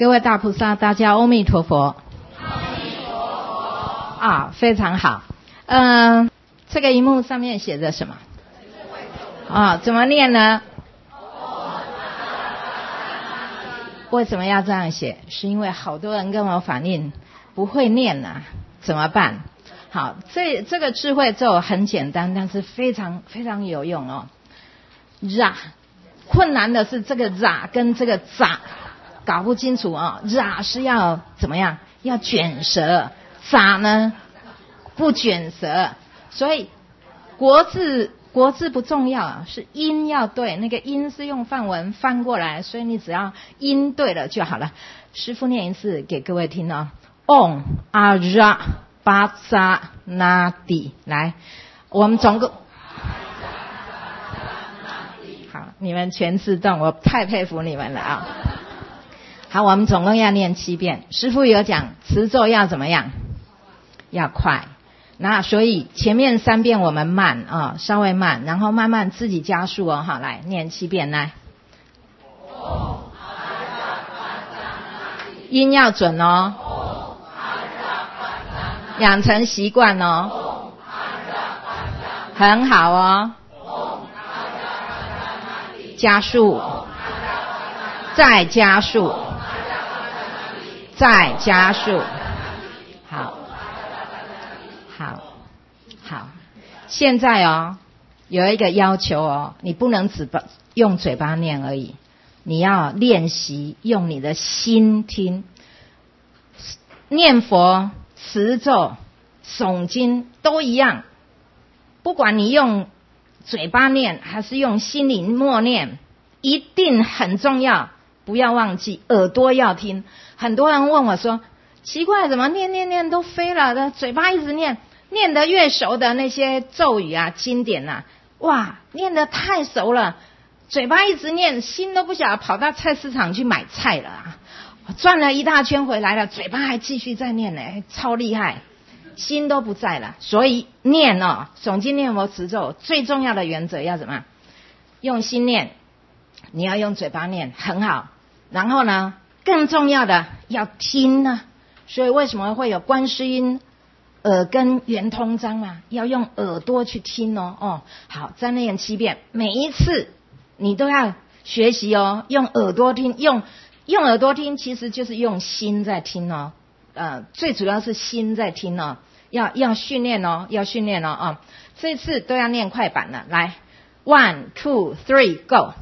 各位大菩萨，大家阿弥陀佛。啊，非常好。这个荧幕上面写着什么？啊，怎么念呢？为什么要这样写？是因为好多人跟我反映不会念啊，怎么办？好，这个智慧咒很简单，但是非常非常有用哦。ra， 困难的是这个 ra 跟这个 za 搞不清楚哦。ra 是要怎么样？要卷舌，za 呢不卷舌，所以国字不重要啊，是音要对，那个音是用梵文翻过来，所以你只要音对了就好了。师父念一次给各位听哦。Om Ara Basa Nadi， 来，我们总共好，你们全自动，我太佩服你们了啊！好，我们总共要念7遍。师父有讲持咒要怎么样？要快。那所以前面3遍我们慢啊，稍微慢，然后慢慢自己加速哦。好，来念7遍，来。音要准哦，养成习惯哦，很好哦。加速，再加速，再加速。好。好，现在哦，有一个要求哦，你不能只用嘴巴念而已，你要练习用你的心听。念佛、持咒、诵经都一样，不管你用嘴巴念还是用心灵默念，一定很重要，不要忘记耳朵要听。很多人问我说，奇怪，怎么念都飞了，嘴巴一直念得越熟的那些咒语啊、经典啊，哇，念得太熟了，嘴巴一直念，心都不晓得跑到菜市场去买菜了啊！我转了一大圈回来了，嘴巴还继续在念呢，超厉害，心都不在了。所以念哦，诵经念佛持咒最重要的原则要怎么样？用心念，你要用嘴巴念，很好。然后呢，更重要的要听呢。所以为什么会有观世音耳根圆通章嘛？要用耳朵去听哦。好，再念7遍，每一次你都要学习哦，用耳朵听，用耳朵听，其实就是用心在听哦。最主要是心在听哦，要训练哦，要训练哦。这次都要念快板了，来 ，1 2 3 go。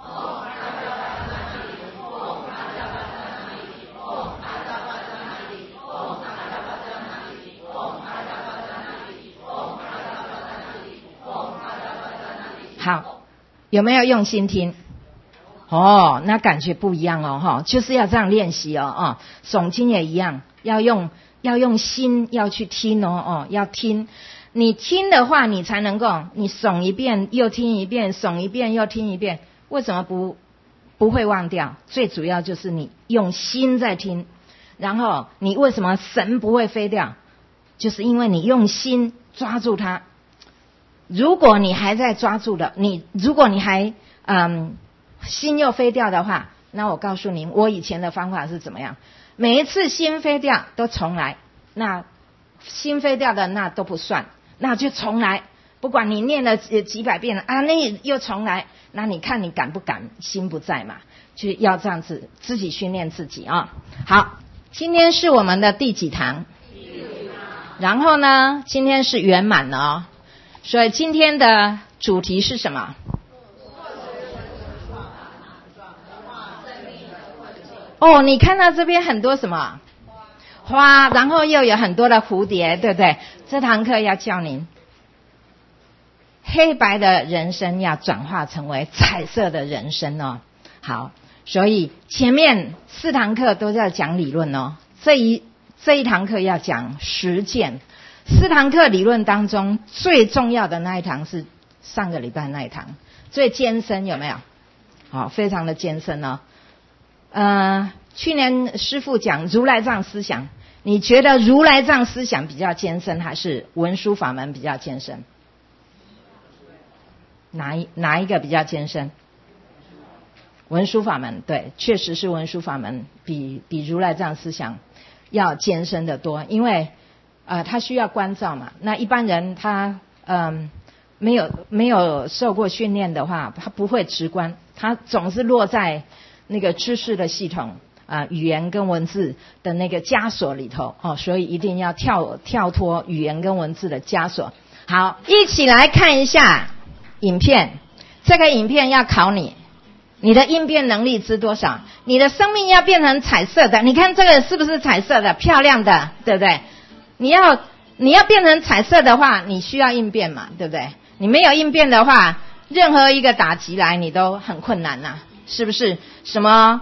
好，有没有用心听？哦，那感觉不一样哦，就是要这样练习哦。诵经也一样，要用心要去听哦，要听。你听的话，你才能够，你诵一遍又听一遍，诵一遍又听一遍，为什么不会忘掉？最主要就是你用心在听，然后你为什么神不会飞掉？就是因为你用心抓住它。如果你还在抓住的，如果你还心又飞掉的话，那我告诉你，我以前的方法是怎么样？每一次心飞掉都重来，那心飞掉的那都不算，那就重来。不管你念了几百遍了啊，那又重来，那你看你敢不敢？心不在嘛，就要这样子自己训练自己啊。好，今天是我们的第几堂？然后呢，今天是圆满了哦。所以今天的主题是什么？哦，你看到这边很多什么花，然后又有很多的蝴蝶，对不对？这堂课要教您黑白的人生要转化成为彩色的人生哦。好，所以前面4堂课都在讲理论哦，这一堂课要讲实践。4堂课理论当中最重要的那一堂是上个礼拜那一堂，最艰深，有没有？好，非常的艰深哦。去年师父讲如来藏思想，你觉得如来藏思想比较艰深，还是文殊法门比较艰深？哪一个比较艰深？ 文殊法门，对，确实是文殊法门比如来藏思想要艰深得多，因为他需要关照嘛。那一般人他没有受过训练的话，他不会直观，他总是落在那个知识的系统语言跟文字的那个枷锁里头所以一定要跳脱语言跟文字的枷锁。好，一起来看一下影片。这个影片要考你的应变能力知多少，你的生命要变成彩色的。你看这个是不是彩色的，漂亮的，对不对？你要变成彩色的话，你需要应变嘛，对不对？你没有应变的话，任何一个打击来你都很困难呐，是不是？什么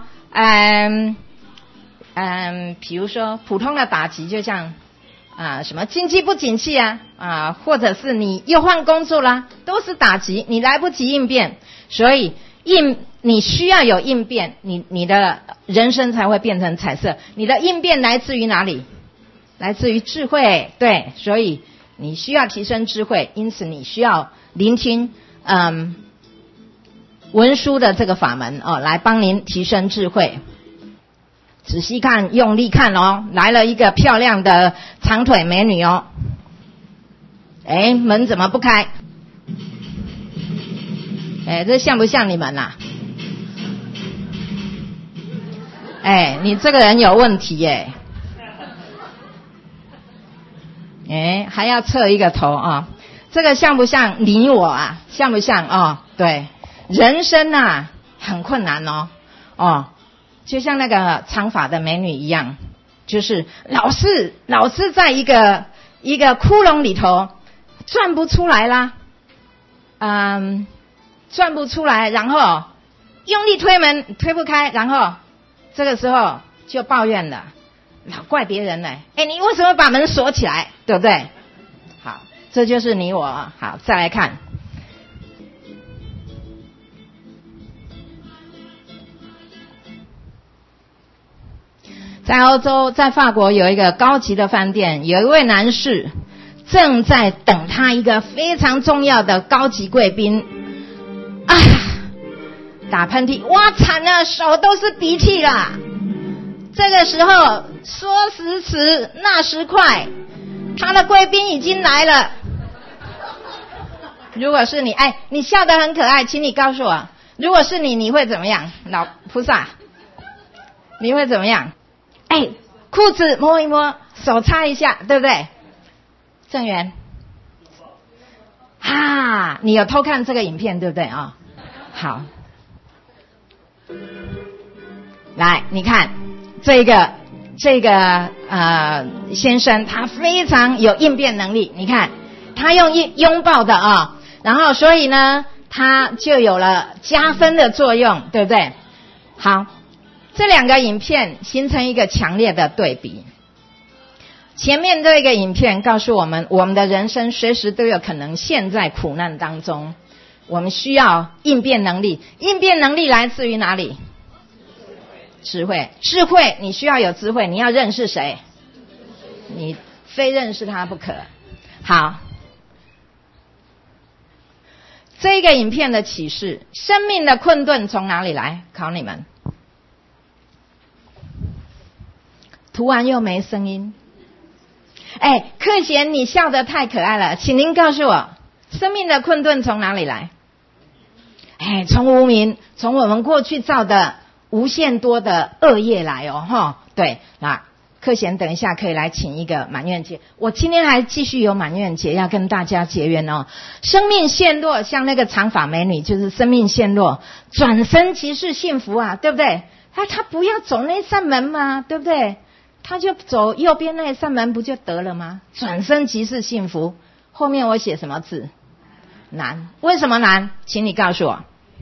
比如说普通的打击，就像什么经济不景气或者是你又换工作啦，都是打击，你来不及应变，所以你需要有应变，你的人生才会变成彩色。你的应变来自于哪里？来自于智慧，对，所以你需要提升智慧，因此你需要聆听文殊的这个法门来帮您提升智慧。仔细看，用力看来了一个漂亮的长腿美女门怎么不开？这像不像你们啊？你这个人有问题还要侧一个头这个像不像你我像不像对，人生很困难就像那个长发的美女一样，就是老是在一个窟窿里头转不出来啦，转不出来，然后用力推门推不开，然后这个时候就抱怨了，老怪别人了，你为什么把门锁起来，对不对？好，这就是你我。好，再来看，在欧洲，在法国有一个高级的饭店，有一位男士正在等他一个非常重要的高级贵宾打喷嚏，哇惨了，手都是鼻涕啦。这个时候说时迟那时快，他的贵宾已经来了。如果是你，你笑得很可爱，请你告诉我，如果是你会怎么样？老菩萨，你会怎么样？裤子摸一摸，手擦一下，对不对？正源你有偷看这个影片对不对好，来你看这个先生，他非常有应变能力，你看他用拥抱的然后所以呢他就有了加分的作用，对不对？好，这两个影片形成一个强烈的对比。前面这个影片告诉我们，我们的人生随时都有可能陷在苦难当中，我们需要应变能力。应变能力来自于哪里？智慧。智慧，你需要有智慧，你要认识谁？你非认识他不可。好，这个影片的启示，生命的困顿从哪里来？考你们。涂完又没声音。克贤，你笑得太可爱了，请您告诉我，生命的困顿从哪里来？从无明，从我们过去造的无限多的恶业来对，那克贤等一下可以来请一个满愿节，我今天还继续有满愿节要跟大家结缘生命陷落，像那个长发美女就是生命陷落，转身即是幸福对不对？他不要走那扇门嘛，对不对？他就走右边那扇门不就得了吗？转身即是幸福。后面我写什么字？难。为什么难？请你告诉我。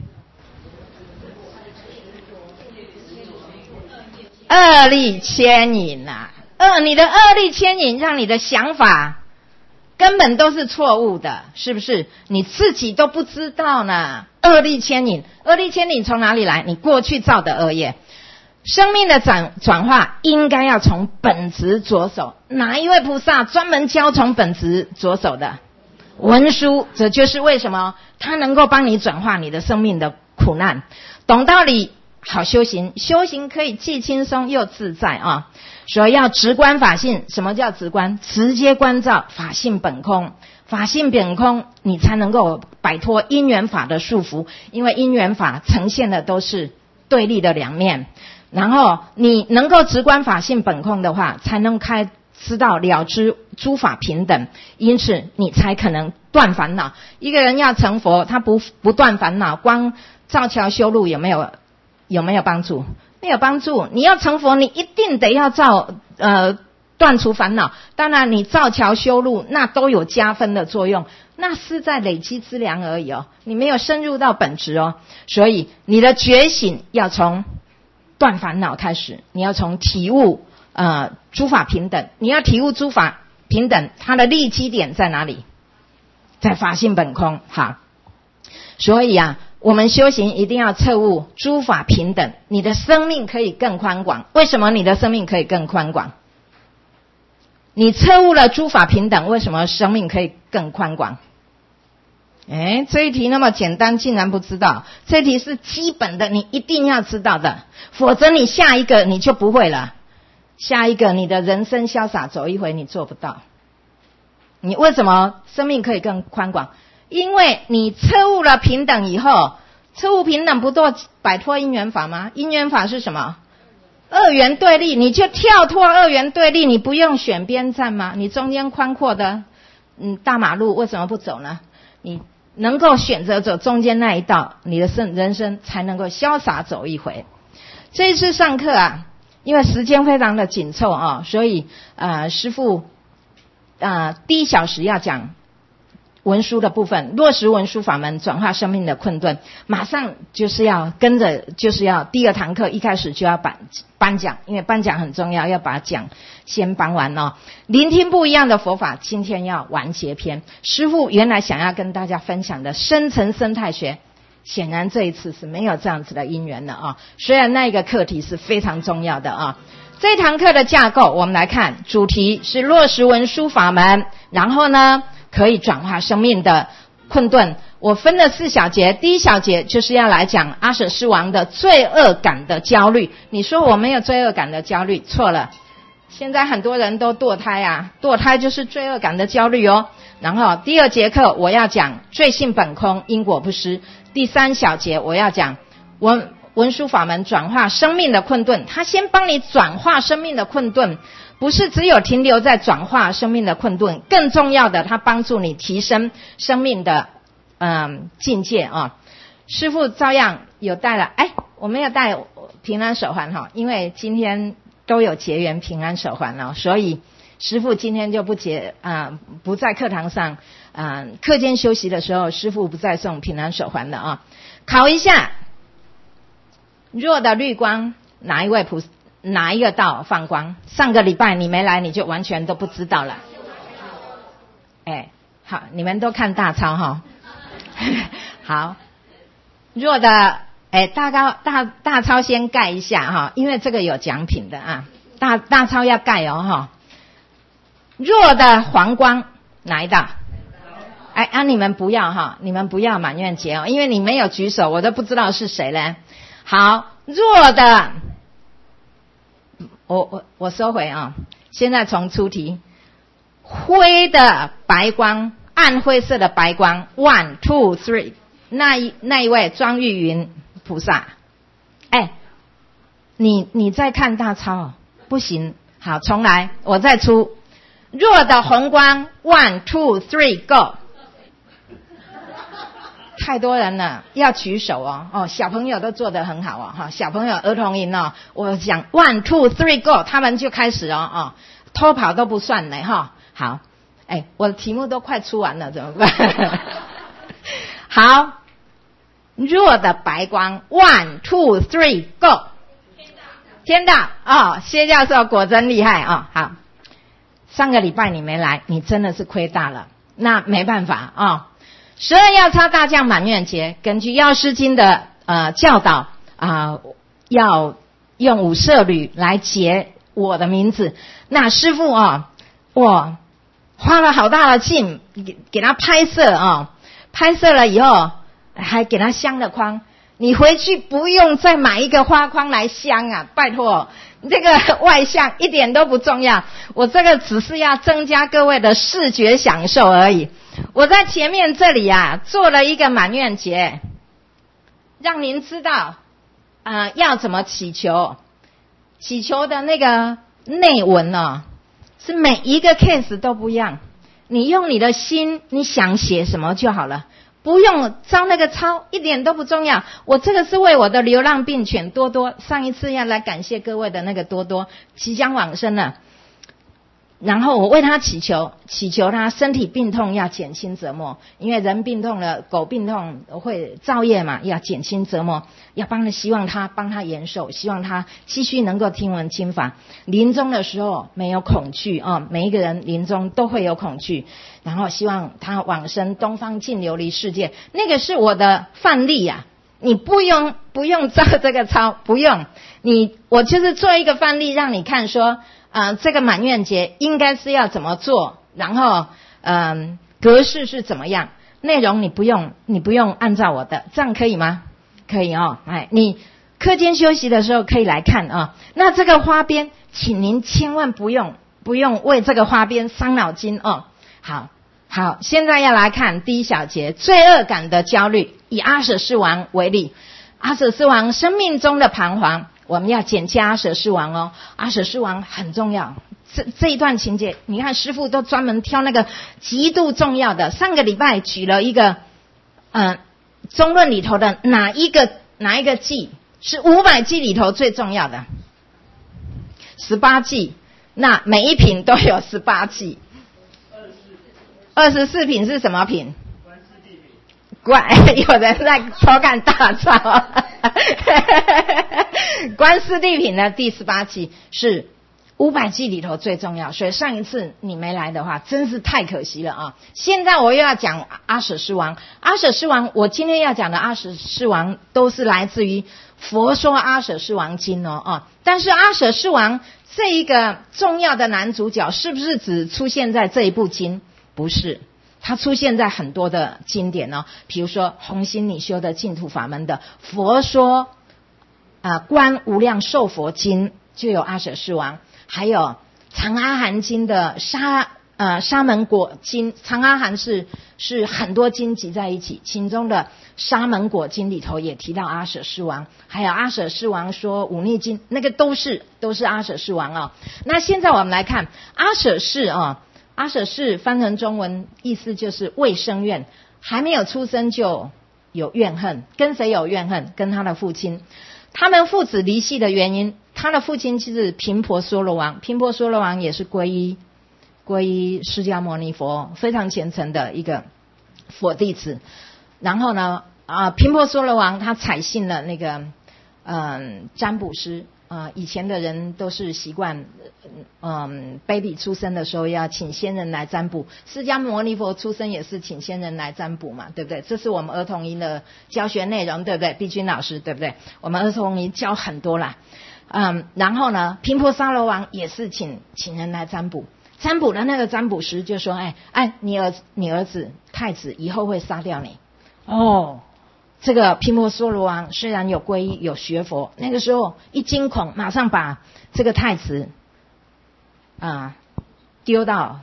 恶力牵引你的恶力牵引让你的想法根本都是错误的，是不是？你自己都不知道呢。恶力牵引从哪里来？你过去造的恶业。生命的转化应该要从本质着手，哪一位菩萨专门教从本质着手的？文殊。这就是为什么他能够帮你转化你的生命的苦难。懂道理好修行，修行可以既轻松又自在啊。所以要直观法性。什么叫直观？直接关照法性本空，法性本空，你才能够摆脱因缘法的束缚，因为因缘法呈现的都是对立的两面。然后你能够直观法性本空的话，才能知道了知诸法平等，因此你才可能断烦恼。一个人要成佛，他不断烦恼，光造桥修路有没有帮助？没有帮助。你要成佛，你一定得要断除烦恼。当然你造桥修路那都有加分的作用，那是在累积资粮而已哦，你没有深入到本质哦。所以你的觉醒要从断烦恼开始，你要从体悟诸法平等。你要体悟诸法平等，它的立基点在哪里？在法性本空。好，所以我们修行一定要彻悟诸法平等，你的生命可以更宽广。为什么你的生命可以更宽广？你彻悟了诸法平等，为什么生命可以更宽广？这一题那么简单，竟然不知道。这一题是基本的，你一定要知道的，否则你下一个你就不会了。下一个你的人生潇洒走一回你做不到。你为什么生命可以更宽广？因为你彻悟了平等以后，彻悟平等不都摆脱因缘法吗？因缘法是什么？二元对立，你就跳脱二元对立，你不用选边站吗？你中间宽阔的大马路为什么不走呢？你能够选择走中间那一道，你的人生才能够潇洒走一回。这一次上课因为时间非常的紧凑所以师父第1小时要讲文书的部分，落实文书法门转化生命的困顿，马上就是要跟着，就是要第2堂课一开始就要颁奖，因为颁奖很重要，要把奖先颁完聆听不一样的佛法，今天要完结篇。师父原来想要跟大家分享的深层生态学，显然这一次是没有这样子的因缘了虽然那一个课题是非常重要的这堂课的架构我们来看，主题是落实文书法门，然后呢可以转化生命的困顿。我分了4小节，第1小节就是要来讲阿舍尸王的罪恶感的焦虑。你说我没有罪恶感的焦虑，错了。现在很多人都堕胎堕胎就是罪恶感的焦虑然后第2节课我要讲罪性本空，因果不失。第3小节我要讲文书法门转化生命的困顿。他先帮你转化生命的困顿，不是只有停留在转化生命的困顿，更重要的他帮助你提升生命的境界师父照样有带了我没有带平安手环因为今天都有结缘平安手环所以师父今天就不在课堂上课间休息的时候师父不再送平安手环了考一下，弱的绿光哪一个道放光？上个礼拜你没来，你就完全都不知道了。好，你们都看大抄好，弱的大抄先盖一下因为这个有奖品的大抄要盖弱的黄光哪一道？你们不要你们不要满愿节因为你没有举手，我都不知道是谁嘞。好，弱的我收回现在从出题，灰的白光，暗灰色的白光 ，1 2 3， 那一位庄玉云菩萨，你再看大抄不行，好，重来，我再出，弱的红光 ，1 2 3 go。太多人了，要举手小朋友都做得很好小朋友儿童营我讲 1 2 3 go， 他们就开始偷跑都不算嘞好，我的题目都快出完了，怎么办？好，弱的白光 1 2 3 go， 天道谢教授果真厉害好，上个礼拜你没来，你真的是亏大了，那没办法12要抄大将满愿节，根据药师经的教导要用五摄履来结我的名字。那师父我花了好大的劲给他拍摄拍摄了以后还给他镶了框， 你回去不用再买一个花框来镶啊，拜托，这个外向一点都不重要，我这个只是要增加各位的视觉享受而已。我在前面这里啊做了一个满愿节，让您知道要怎么祈求。祈求的那个内文呢，是每一个 case 都不一样，你用你的心，你想写什么就好了，不用照那个抄，一点都不重要。我这个是为我的流浪病犬多多，上一次要来感谢各位的那个多多即将往生了，然后我为他祈求他身体病痛要减轻折磨，因为人病痛了，狗病痛会造业嘛，要减轻折磨，要希望他帮他延寿，希望他继续能够听闻经法。临终的时候没有恐惧每一个人临终都会有恐惧，然后希望他往生东方净琉璃世界。那个是我的范例啊，你不用照这个抄，不用，我就是做一个范例让你看说这个满愿节应该是要怎么做，然后格式是怎么样，内容你不用按照我的，这样可以吗？可以你课间休息的时候可以来看那这个花边，请您千万不用为这个花边伤脑筋好，现在要来看第一小节，罪恶感的焦虑。以阿舍世王为例，阿舍世王生命中的彷徨，我们要简介阿舍世王阿舍世王很重要，这一段情节你看师父都专门挑那个极度重要的。上个礼拜举了一个中论里头的哪一个记是500记里头最重要的18记，那每一品都有18记。24品是什么品？有人在偷看大钞观世地品的第18记是500记里头最重要，所以上一次你没来的话真是太可惜了现在我又要讲阿舍世王。阿舍世王，我今天要讲的阿舍世王都是来自于佛说阿舍世王经但是阿舍世王这一个重要的男主角是不是只出现在这一部经？不是，它出现在很多的经典比如说弘心你修的净土法门的佛说观无量寿佛经就有阿舍世王，还有长阿含经的沙门果经，长阿含是很多经集在一起，其中的沙门果经里头也提到阿舍世王，还有阿舍世王说忤逆经，那个都是阿舍世王那现在我们来看阿舍世阿舍世翻成中文意思就是未生愿，还没有出生就有怨恨。跟谁有怨恨？跟他的父亲。他们父子离系的原因，他的父亲就是频婆娑罗王，频婆娑罗王也是皈依释迦牟尼佛，非常虔诚的一个佛弟子。然后呢频婆娑罗王他采信了那个占卜师以前的人都是习惯baby 出生的时候要请先人来占卜，释迦牟尼佛出生也是请先人来占卜嘛，对不对？这是我们儿童营的教学内容，对不对？碧君老师，对不对？我们儿童营教很多啦然后呢频婆娑罗王也是请人来占卜的那个占卜师就说你儿子太子以后会杀掉你这个频婆娑罗王虽然有皈依有学佛，那个时候一惊恐马上把这个太子丢到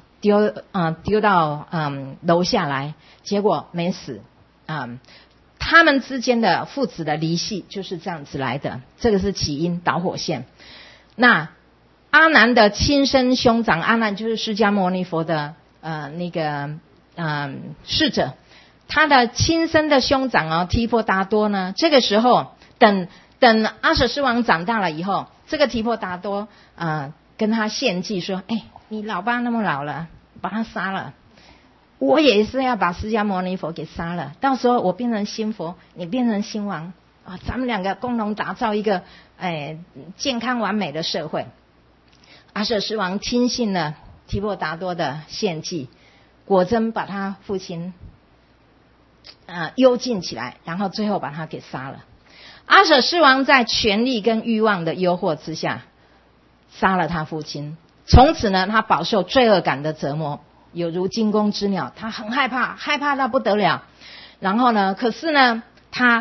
楼下来，结果没死他们之间的父子的离系就是这样子来的，这个是起因导火线。那阿难的亲生兄长，阿难就是释迦牟尼佛的那个侍者，他的亲生的兄长提婆达多呢，这个时候等阿舍世王长大了以后，这个提婆达多跟他献计说你老爸那么老了，把他杀了，我也是要把释迦牟尼佛给杀了，到时候我变成新佛，你变成新王咱们两个共同打造一个健康完美的社会。阿舍世王听信了提婆达多的献计，果真把他父亲幽禁起来，然后最后把他给杀了。阿舍世王在权力跟欲望的诱惑之下杀了他父亲，从此呢他饱受罪恶感的折磨，有如惊弓之鸟，他很害怕到不得了。然后呢可是呢他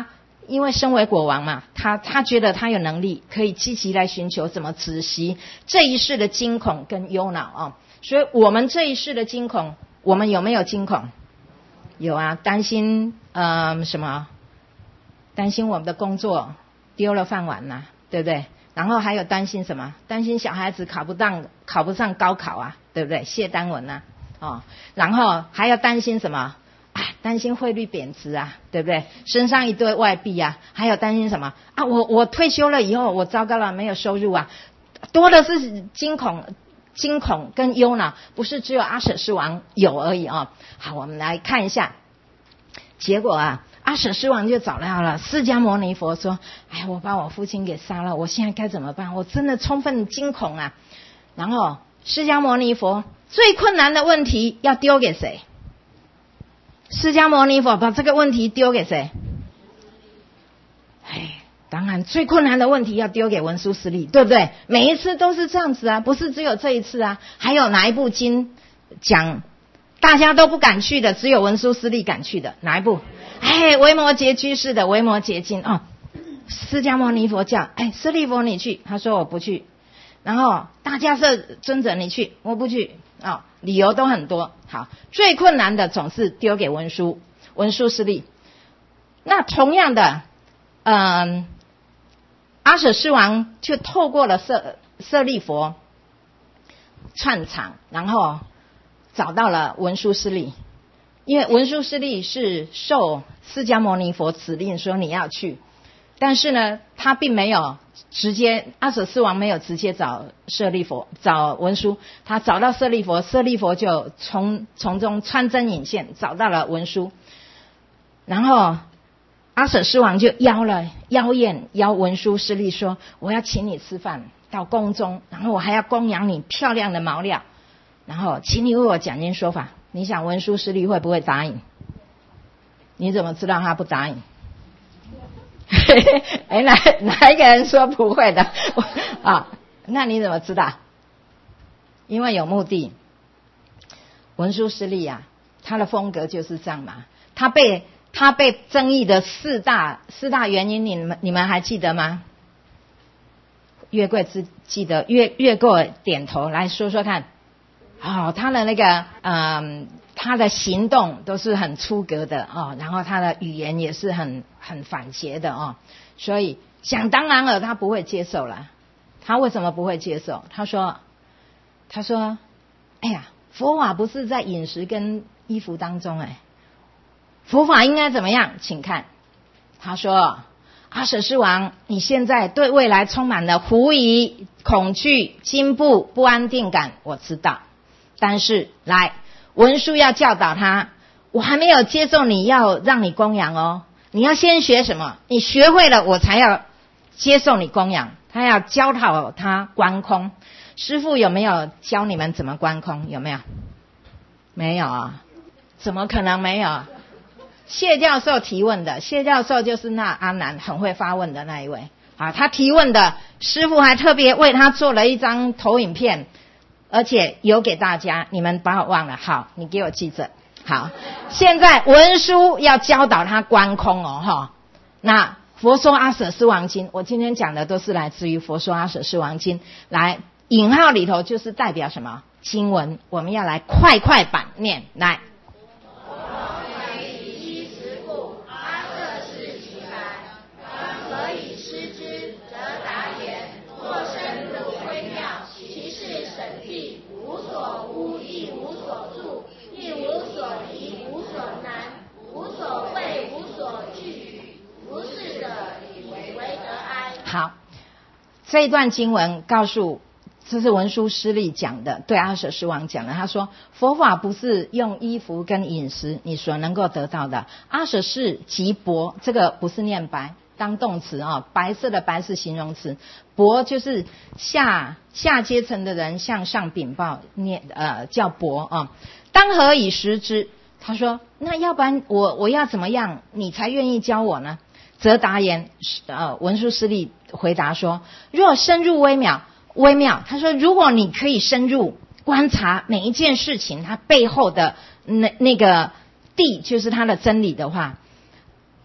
因为身为国王嘛，他觉得他有能力可以积极来寻求怎么止息这一世的惊恐跟忧恼啊。所以我们这一世的惊恐，我们有没有惊恐？有啊，担心什么？担心我们的工作丢了饭碗啊，对不对？然后还有担心什么？担心小孩子考不上高考啊，对不对？谢丹文啊，然后还要担心什么？担心汇率贬值啊，对不对？身上一堆外币啊，还有担心什么？我退休了以后，我糟糕了，没有收入啊，多的是惊恐跟忧恼，不是只有阿舍斯王有而已啊。好，我们来看一下，结果啊，阿舍斯王就找到了释迦牟尼佛说：“我把我父亲给杀了，我现在该怎么办？我真的充分惊恐啊。”然后释迦牟尼佛最困难的问题要丢给谁？释迦牟尼佛把这个问题丢给谁？当然最困难的问题要丢给文殊师利，对不对？每一次都是这样子啊，不是只有这一次啊。还有哪一部经讲大家都不敢去的，只有文殊师利敢去的？哪一部？维摩诘居士的维摩诘经哦。释迦牟尼佛叫舍利弗你去，他说我不去。然后大迦叶尊者你去，我不去理由都很多。好，最困难的总是丢给文殊师利。那同样的阿舍斯王就透过了舍利佛串场，然后找到了文殊师利。因为文殊师利是受释迦牟尼佛指令说你要去，但是呢他并没有直接，阿舍斯王没有直接找舍利佛，找文殊，他找到舍利佛，舍利佛就从中穿针引线找到了文殊。然后阿舍斯王就邀文殊师利说：“我要请你吃饭到宫中，然后我还要供养你漂亮的毛料，然后请你为我讲经说法。”你想文殊师利会不会答应？你怎么知道他不答应？哪一个人说不会的那你怎么知道？因为有目的。文殊师利啊，他的风格就是这样嘛。他被争议的四大原因，你们还记得吗？月桂记得，月桂点头来说说看。他的那个他的行动都是很出格的然后他的语言也是很反邪的所以想当然了他不会接受了。他为什么不会接受？他说佛法不是在饮食跟衣服当中佛法应该怎么样？请看，他说：阿舍斯王，你现在对未来充满了狐疑、恐惧、惊怖、不安定感，我知道。但是来，文殊要教导他，我还没有接受你要让你供养你要先学什么？你学会了我才要接受你供养。他要教导他观空。师父有没有教你们怎么观空？有没有？没有啊，怎么可能没有？谢教授提问的，谢教授就是那阿难很会发问的那一位他提问的，师父还特别为他做了一张投影片，而且有给大家，你们把我忘了，好，你给我记着。好，现在文殊要教导他观空那佛说阿舍斯王经，我今天讲的都是来自于佛说阿舍斯王经，来引号里头就是代表什么经文，我们要来快版念来。好，这一段经文告诉，这是文殊师利讲的，对阿舍斯王讲的。他说佛法不是用衣服跟饮食你所能够得到的。阿舍斯即帛，这个不是念白当动词白色的白是形容词，帛就是下阶层的人向上禀报叫帛当何以食之？他说那要不然我要怎么样你才愿意教我呢？则答言文殊师利回答说：若深入微妙，他说如果你可以深入观察每一件事情它背后的那个谛，就是它的真理的话，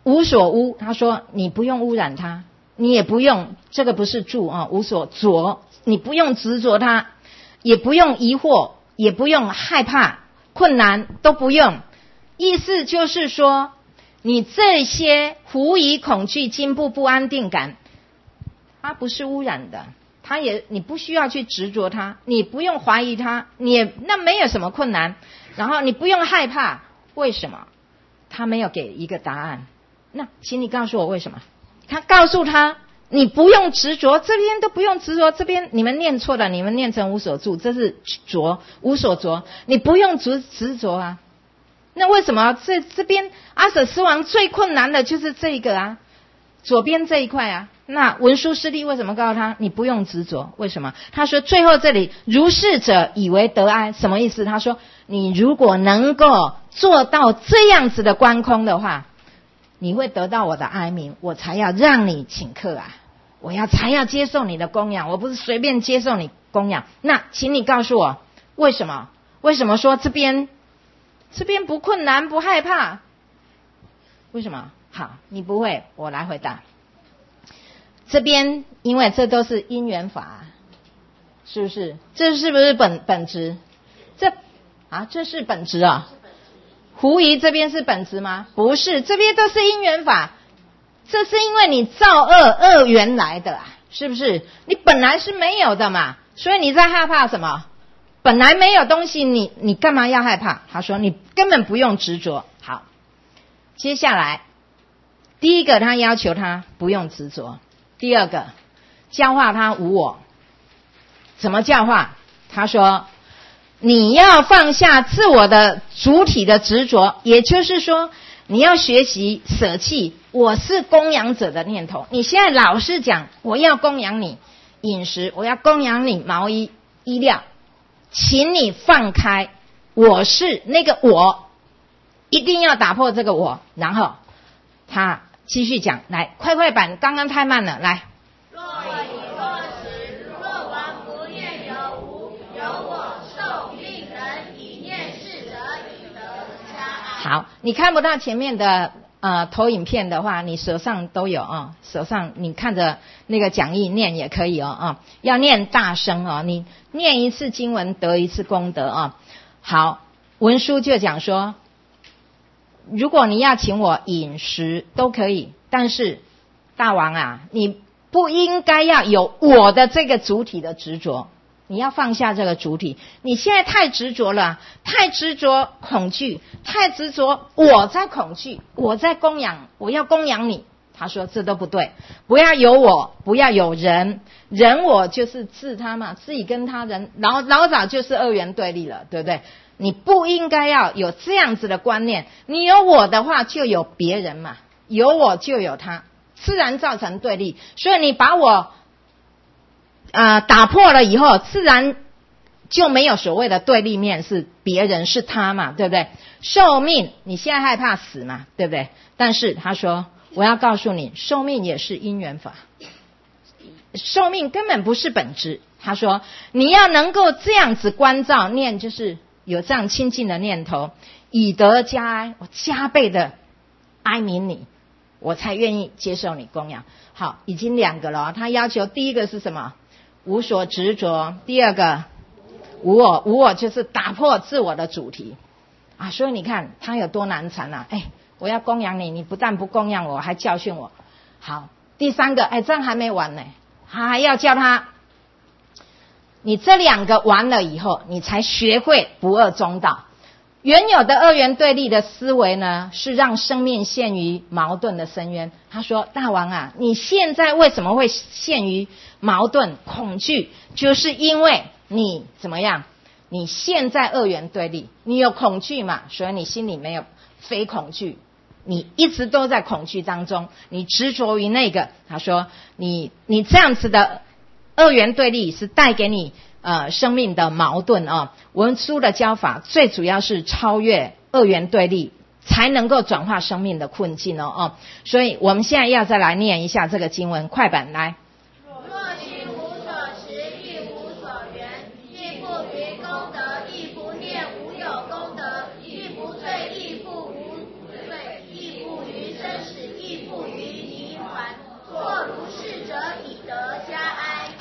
无所污，他说你不用污染它，你也不用，这个不是住无所着，你不用执着它，也不用疑惑，也不用害怕困难，都不用。意思就是说，你这些狐疑恐惧惊怖不安定感，它不是污染的，你不需要去执着它，你不用怀疑它，那没有什么困难，然后你不用害怕。为什么？他没有给一个答案。那请你告诉我为什么？他告诉他你不用执着，这边都不用执着，这边你们念错了，你们念成无所住，这是着，无所着，你不用执着啊。那为什么这边阿舍斯王最困难的就是这个啊，左边这一块啊？那文殊师利为什么告诉他你不用执着？为什么？他说最后这里如是者以为得哀，什么意思？他说你如果能够做到这样子的观空的话，你会得到我的哀悯，我才要让你请客啊，才要接受你的供养，我不是随便接受你供养。那请你告诉我为什么？为什么说这边不困难不害怕？为什么？好，你不会，我来回答。这边因为这都是因缘法，是不是？这是不是本质？这是本质啊。狐疑这边是本质吗？不是，这边都是因缘法。这是因为你造恶缘来的是不是？你本来是没有的嘛，所以你在害怕什么？本来没有东西，你干嘛要害怕？他说你根本不用执着。好，接下来第一个他要求他不用执着，第二个教化他无我。怎么教化？他说你要放下自我的主体的执着，也就是说你要学习舍弃我是供养者的念头。你现在老是讲我要供养你饮食，我要供养你毛衣衣料，请你放开我是那个我，一定要打破这个我。然后他继续讲，来快板，刚刚太慢了，来。若以若实，若王不念有无，有我受命人，以念事者，以得家安。好，你看不到前面的投影片的话，你手上都有手上你看着那个讲义念也可以要念大声你念一次经文得一次功德好，文殊就讲说，如果你要请我饮食都可以，但是大王你不应该要有我的这个主体的执着，你要放下这个主体。你现在太执着了，太执着恐惧，太执着我在恐惧，我在供养，我要供养你。他说这都不对，不要有我，不要有人我就是自他嘛，自己跟他人老早就是二元对立了，对不对？你不应该要有这样子的观念，你有我的话就有别人嘛，有我就有他，自然造成对立。所以你把我打破了以后，自然就没有所谓的对立面，是别人是他嘛，对不对？寿命你现在害怕死嘛，对不对？但是他说我要告诉你，寿命也是因缘法，寿命根本不是本质。他说你要能够这样子关照念，就是有这样亲近的念头，以得加哀，我加倍的哀悯你，我才愿意接受你供养。好，已经两个了。他要求第一个是什么？无所执着。第二个无我，无我就是打破自我的主题所以你看他有多难缠我要供养你，你不但不供养我，还教训我。好，第三个这样还没完呢，还要教他，你这两个完了以后，你才学会不二中道。原有的二元对立的思维呢，是让生命陷于矛盾的深渊。他说大王你现在为什么会陷于矛盾恐惧，就是因为你怎么样，你现在二元对立，你有恐惧嘛，所以你心里没有非恐惧，你一直都在恐惧当中，你执着于那个。他说你这样子的二元对立是带给你生命的矛盾文殊的教法最主要是超越二元对立，才能够转化生命的困境所以我们现在要再来念一下这个经文，快板来。若行无所持，亦无所缘，亦不于功德，亦不念无有功德，亦不罪，亦不无罪，亦不于生死，亦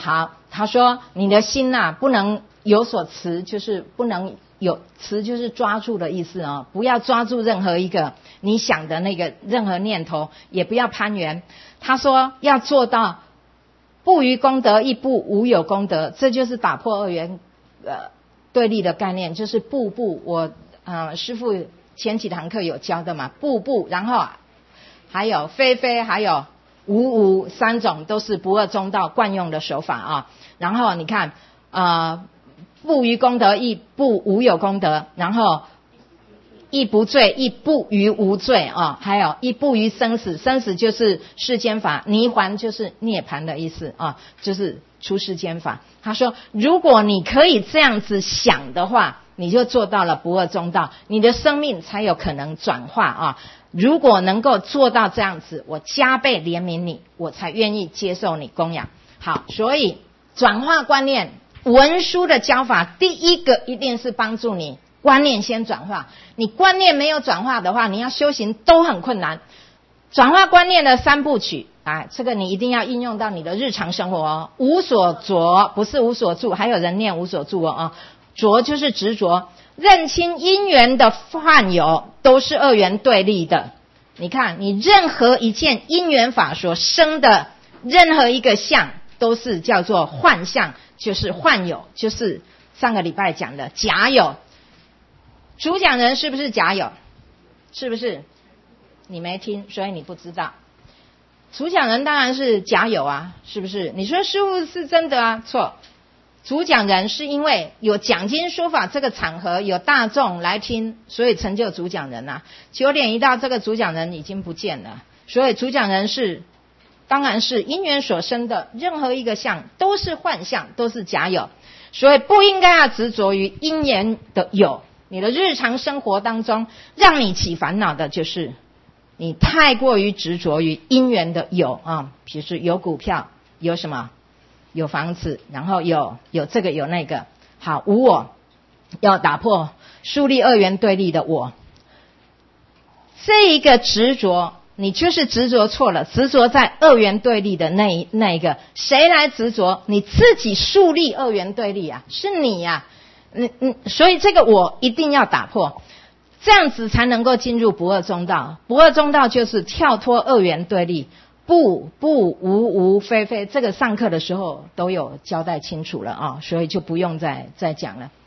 好，他说你的心不能有所持，就是不能有持，就是抓住的意思哦，不要抓住任何一个你想的那个任何念头，也不要攀缘。他说要做到不于功德，亦不无有功德，这就是打破二元对立的概念，就是步步。我师父前几堂课有教的嘛，步步，然后还有非非，还有无无，三种都是不二中道惯用的手法啊。然后你看不于功德，亦不无有功德，然后亦不罪，亦不于无罪啊，还有亦不于生死，生死就是世间法，泥环就是涅槃的意思啊，就是出世间法。他说如果你可以这样子想的话，你就做到了不二中道，你的生命才有可能转化啊。如果能够做到这样子，我加倍怜悯你，我才愿意接受你供养。好，所以转化观念，文殊的教法第一个一定是帮助你观念先转化，你观念没有转化的话，你要修行都很困难。转化观念的三部曲，这个你一定要应用到你的日常生活哦。无所着，不是无所住，还有人念无所住哦。着就是执着，认清因缘的幻有都是二元对立的。你看，你任何一件因缘法所生的任何一个相，都是叫做幻相，就是幻有，就是上个礼拜讲的假有。主讲人是不是假有？是不是？你没听，所以你不知道。主讲人当然是假有啊，是不是？你说师父是真的啊？错。主讲人是因为有讲经说法这个场合，有大众来听，所以成就主讲人啊。9点一到，这个主讲人已经不见了，所以主讲人是当然是因缘所生的任何一个相都是幻象，都是假有，所以不应该要执着于因缘的有。你的日常生活当中让你起烦恼的就是你太过于执着于因缘的有啊，比如说有股票，有什么？有房子，然后有这个有那个。好，无我，要打破树立二元对立的我。这一个执着，你就是执着错了，执着在二元对立的那一个。谁来执着？你自己树立二元对立啊，是你啊。所以这个我一定要打破，这样子才能够进入不二中道。不二中道就是跳脱二元对立。不无非非，这个上课的时候都有交代清楚了啊，所以就不用再讲了。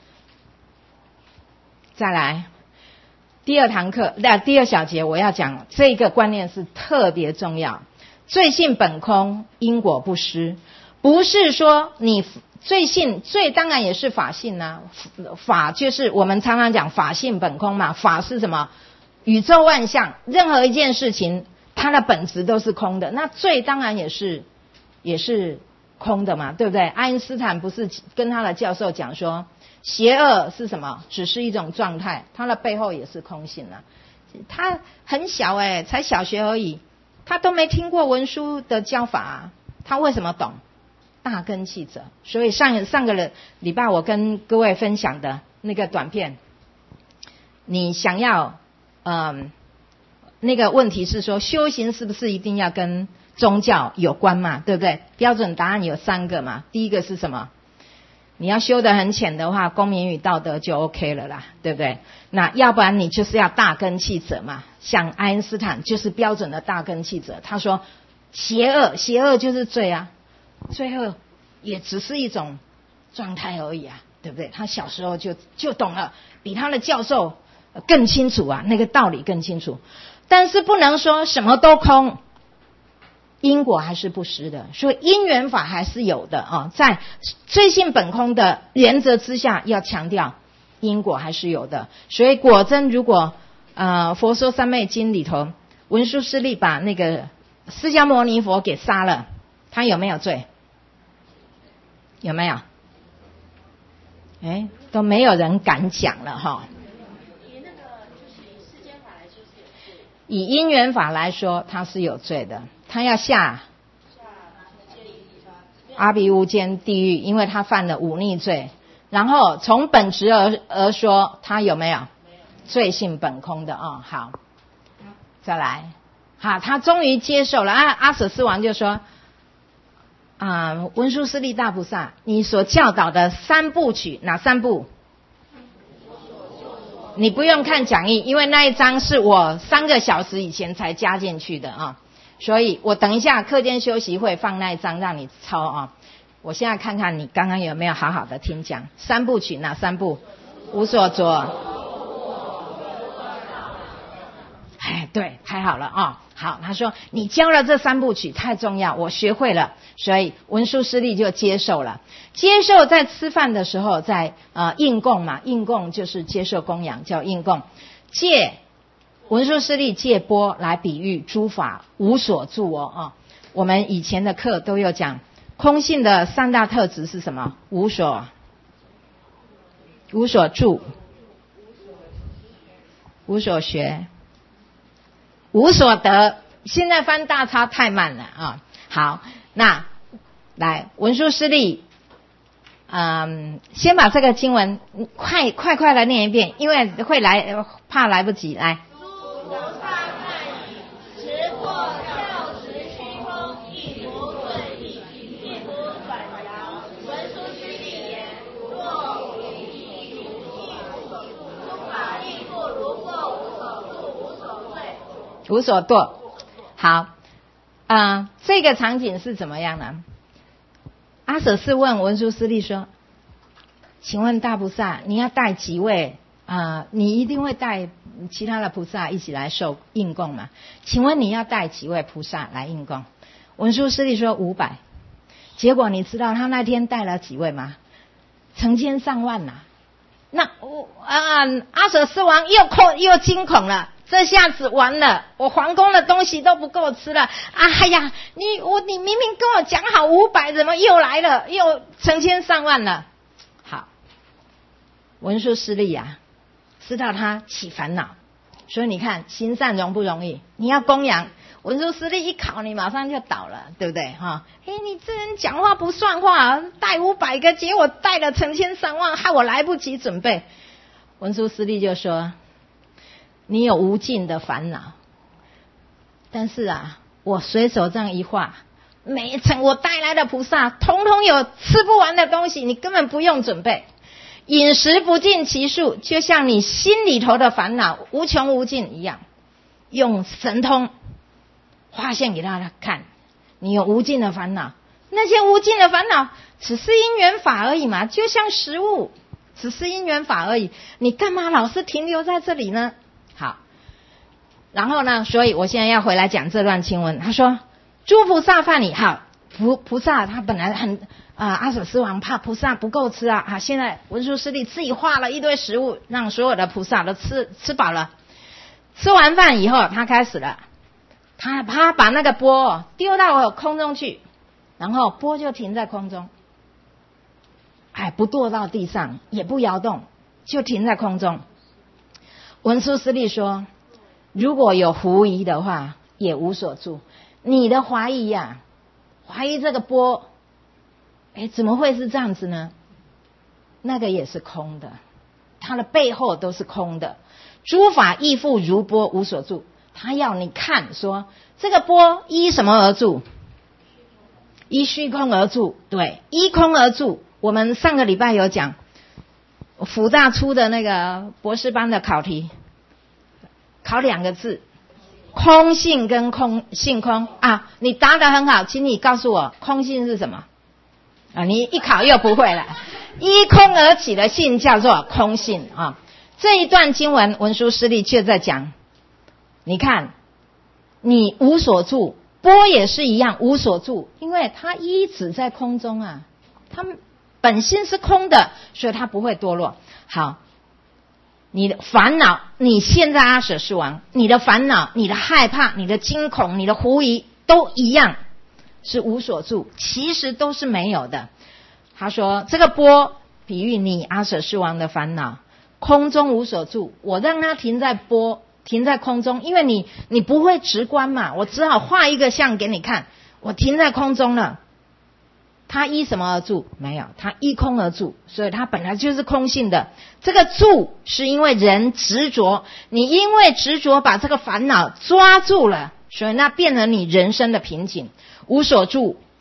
再来第二堂课，第二小节我要讲这个观念是特别重要。罪性本空，因果不失，不是说你罪性，罪当然也是法性啊，法就是我们常常讲法性本空嘛，法是什么？宇宙万象，任何一件事情它的本质都是空的，那罪当然也是空的嘛，对不对？爱因斯坦不是跟他的教授讲说，邪恶是什么？只是一种状态，它的背后也是空性啊。他很小才小学而已，他都没听过文殊的教法啊，他为什么懂？大根器者。所以上个礼拜我跟各位分享的那个短片，你想要那个问题是说，修行是不是一定要跟宗教有关嘛？对不对？标准答案有3个嘛。第一个是什么？你要修得很浅的话，公民与道德就 OK 了啦，对不对？那要不然你就是要大根器者嘛。像爱因斯坦就是标准的大根器者，他说邪恶就是罪啊，罪恶也只是一种状态而已啊，对不对？他小时候就懂了，比他的教授更清楚啊，那个道理更清楚。但是不能说什么都空，因果还是不失的，所以因缘法还是有的啊。在罪性本空的原则之下，要强调因果还是有的。所以果真如果佛说三昧经里头，文殊师利把那个释迦牟尼佛给杀了，他有没有罪？有没有？都没有人敢讲了哈。以因缘法来说，他是有罪的，他要下阿鼻无间地狱，因为他犯了忤逆罪。然后从本质而说，他有没有罪性本空的哦？好，再来，好，他终于接受了。阿舍斯王就说， 文殊师利大菩萨，你所教导的三部曲哪三部？你不用看讲义，因为那一章是我3个小时以前才加进去的啊，所以我等一下课间休息会放那一章让你抄啊。我现在看看你刚刚有没有好好的听讲。三部曲哪三部？无所着。哎，对，太好了啊！好，他说你教了这三部曲太重要，我学会了，所以文殊师利就接受了。接受在吃饭的时候，在应供嘛，应供就是接受供养，叫应供。借文殊师利借钵来比喻诸法无所住哦。我们以前的课都有讲，空性的3大特质是什么？无所住，无所学，无所得。现在翻大叉太慢了啊！好，那来文殊师利，先把这个经文快来念一遍，因为会怕来不及。来，诸菩萨看已，持过教实虚空，亦不顿意，亦不转摇。文殊师利言：若无意，如亦无所住，诸法亦复如过，无所住，无所罪，无所堕。好，这个场景是怎么样呢？阿舍是问文殊师利说：请问大菩萨，你要带几位你一定会带其他的菩萨一起来受应供嘛？请问你要带几位菩萨来应供？文殊师利说500。结果你知道他那天带了几位吗？成千上万呐！那阿舍世王又惊恐了。这下子完了，我皇宫的东西都不够吃了。哎呀，你明明跟我讲好500，怎么又来了？又成千上万了。好，文殊师利知道他起烦恼，所以你看行善容不容易？你要供养，文殊师利一考你马上就倒了，对不对哈？你这人讲话不算话，带500个，结果带了成千上万，害我来不及准备。文殊师利就说：你有无尽的烦恼，但是我随手这样一画，每一层我带来的菩萨统统有吃不完的东西，你根本不用准备，饮食不尽其数，就像你心里头的烦恼无穷无尽一样，用神通画现给大家看，你有无尽的烦恼，那些无尽的烦恼只是因缘法而已嘛，就像食物，只是因缘法而已，你干嘛老是停留在这里呢？好，然后呢，所以我现在要回来讲这段经文。他说诸菩萨饭已好，菩萨他本来很阿舍世王怕菩萨不够吃现在文殊师利自己画了一堆食物，让所有的菩萨都吃饱了。吃完饭以后，他开始了，他把那个钵丢到空中去，然后钵就停在空中，不堕到地上，也不摇动，就停在空中。文殊师利说：如果有狐疑的话，也无所住。你的怀疑怀疑这个钵，怎么会是这样子呢？那个也是空的，它的背后都是空的。诸法亦复如钵，无所住。他要你看说，这个钵依什么而住？依虚空而住。对，依空而住。我们上个礼拜有讲辅大出的那个博士班的考题，考2个字，空性跟性空你答得很好，请你告诉我空性是什么你一考又不会了。依空而起的性叫做空性这一段经文文殊师利却在讲，你看你无所住，钵也是一样无所住，因为它依止在空中它本性是空的，所以它不会堕落。好，你的烦恼，你现在阿舍世王，你的烦恼，你的害怕，你的惊恐，你的狐疑都一样是无所住，其实都是没有的。他说这个钵比喻你阿舍世王的烦恼，空中无所住，我让它停在钵，停在空中，因为你不会直观嘛，我只好画一个像给你看，我停在空中了。它依什么而住？没有，它依空而住，所以它本来就是空性的。这个住是因为人执着，你因为执着把这个烦恼抓住了，所以那变成你人生的瓶颈。无所住，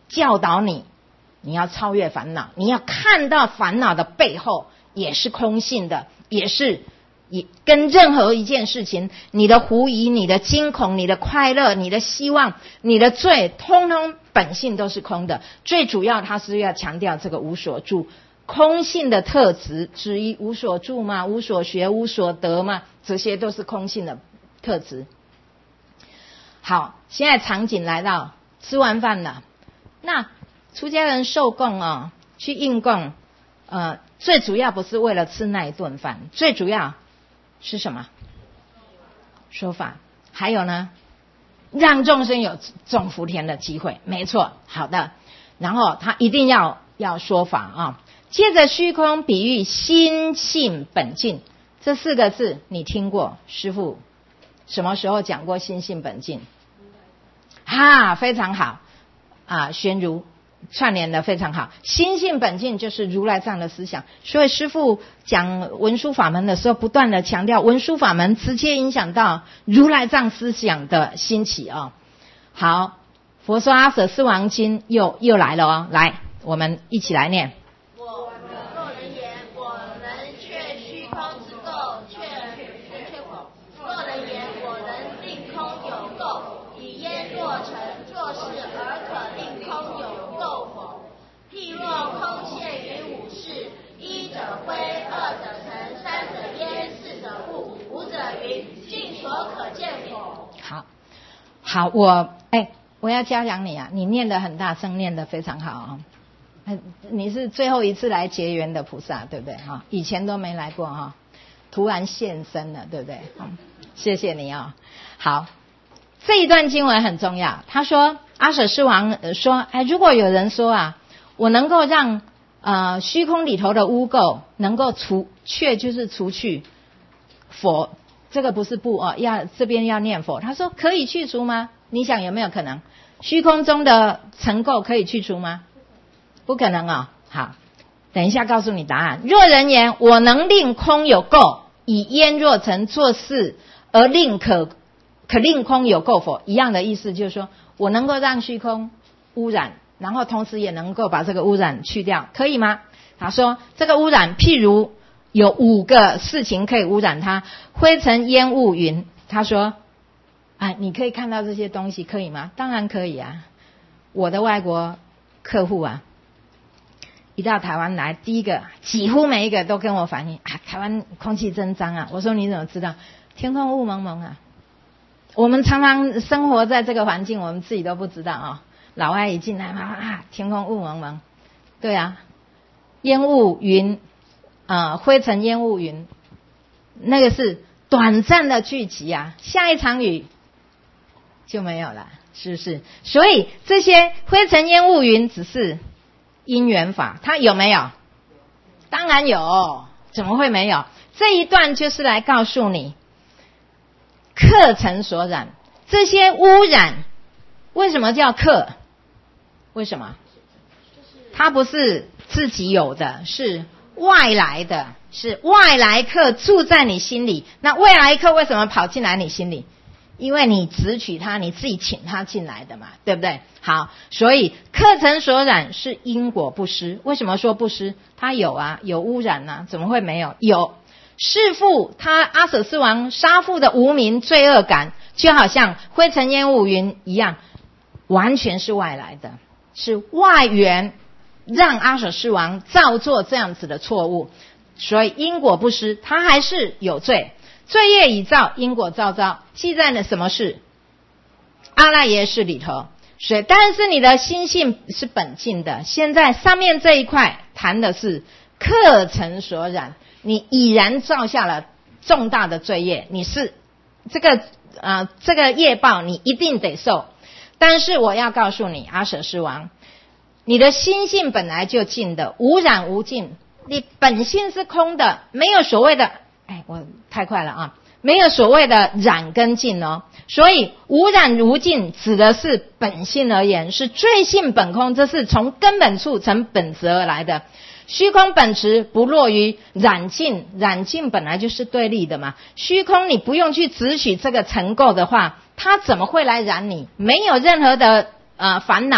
教导你要超越烦恼，你要看到烦恼的背后也是空性的，也跟任何一件事情，你的狐疑、你的惊恐、你的快乐、你的希望、你的罪，通通本性都是空的。最主要他是要强调这个无所住，空性的特质之一，无所住嘛，无所学、无所得嘛，这些都是空性的特质。好，现在场景来到吃完饭了，那出家人受供去应供，最主要不是为了吃那一顿饭，最主要是什么？说法。还有呢，让众生有种福田的机会，没错，好的。然后他一定要说法接着虚空比喻心性本净，这4个字你听过？师父什么时候讲过心性本净？非常好玄如串联的非常好。心性本净就是如来藏的思想，所以师父讲文殊法门的时候，不断的强调文殊法门直接影响到如来藏思想的兴起好，佛说阿舍四王经又来了来，我们一起来念。 我若能言，我能却虚空之垢，却否？若能言，我能令空有垢，以焉若成？作事而可令空有垢否？譬若空现于五事，一者灰，二者尘，三者烟，四者雾，五者云，尽所可见否？ 好，我要嘉奖你你念得很大声，念得非常好你是最后一次来结缘的菩萨，对不对以前都没来过突然现身了，对不对谢谢你好，这一段经文很重要。他说阿舍世王说如果有人说我能够让虚空里头的污垢能够就是除去佛，这个不是不这边要念佛。他说可以去除吗？你想有没有可能虚空中的尘垢可以去除吗？不可能好，等一下告诉你答案。若人言我能令空有垢，以焉若成？作事而令可令空有垢否？一样的意思，就是说我能够让虚空污染，然后同时也能够把这个污染去掉，可以吗？他说这个污染譬如有5个事情可以污染它，灰尘烟雾云。他说你可以看到这些东西，可以吗？当然可以我的外国客户一到台湾来，第一个几乎每一个都跟我反映台湾空气真脏我说你怎么知道？天空雾蒙蒙我们常常生活在这个环境，我们自己都不知道老外一进来天空雾蒙蒙，对烟雾云灰尘烟雾云，那个是短暂的聚集下一场雨就没有了，是不是？所以这些灰尘烟雾云只是因缘法，它有没有？当然有，怎么会没有？这一段就是来告诉你客尘所染，这些污染为什么叫客？为什么？它不是自己有的，是外来的，是外来客住在你心里。那外来客为什么跑进来你心里？因为你直取他，你自己请他进来的嘛，对不对？好，所以客尘所染是因果不施。为什么说不施？它有有污染怎么会没有？有。弑父，他阿舍世王杀父的无明罪恶感，就好像灰尘烟雾云一样，完全是外来的，是外缘让阿舍世王造作这样子的错误。所以因果不施，他还是有罪。罪业已造，因果昭昭，记在了什么事？阿赖耶识里头。所以但是你的心性是本净的。现在上面这一块谈的是客尘所染，你已然造下了重大的罪业，你是这个业报你一定得受。但是我要告诉你阿舍世王，你的心性本来就净的，无染无净，你本性是空的，没有所谓的我太快了没有所谓的染跟净所以无染无净指的是本性而言，是罪性本空，这是从根本处成本质而来的。虚空本质不落于染净，染净本来就是对立的嘛。虚空你不用去执取这个尘垢的话，它怎么会来染你？没有任何的烦恼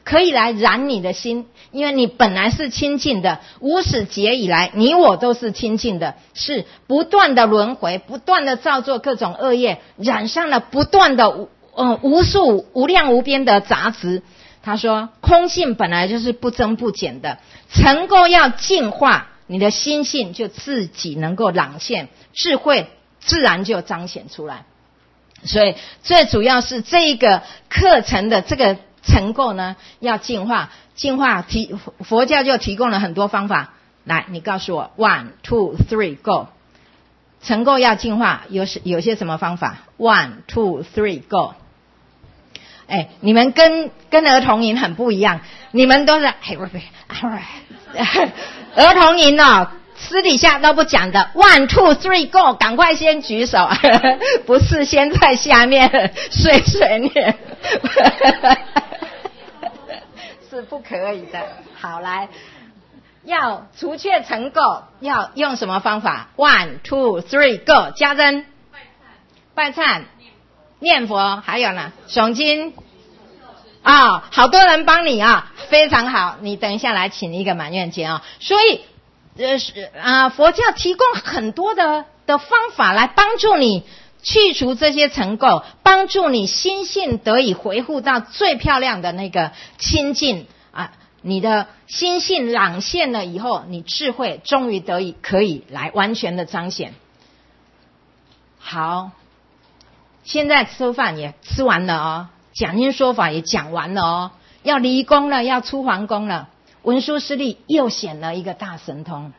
可以来燃你的心，因为你本来是清净的，无始劫以来你我都是清净的，是不断的轮回，不断的造作各种恶业，染上了不断的无数无量无边的杂质。他说空性本来就是不增不减的，成功要净化你的心性，就自己能够朗现，智慧自然就彰显出来。所以最主要是这一个课程的这个成垢呢要净化，佛教就提供了很多方法。来，你告诉我 1 2 3 go。 成垢要净化有些什么方法？ 1 2 3 go。你们跟儿童营很不一样，你们都是儿童营私底下都不讲的 1 2 3 go， 赶快先举手不是先在下面碎碎念是不可以的。好，来，要除却成垢要用什么方法？ 1 2 3 go。 家珍拜忏念佛，还有呢诵经好多人帮你非常好，你等一下来请一个满愿节所以佛教提供很多的方法来帮助你去除这些尘垢，帮助你心性得以回复到最漂亮的那个清净你的心性朗现了以后，你智慧终于可以来完全的彰显。好，现在吃饭也吃完了讲经说法也讲完了要离宫了，要出皇宫了。文殊师利又显了一个大神通，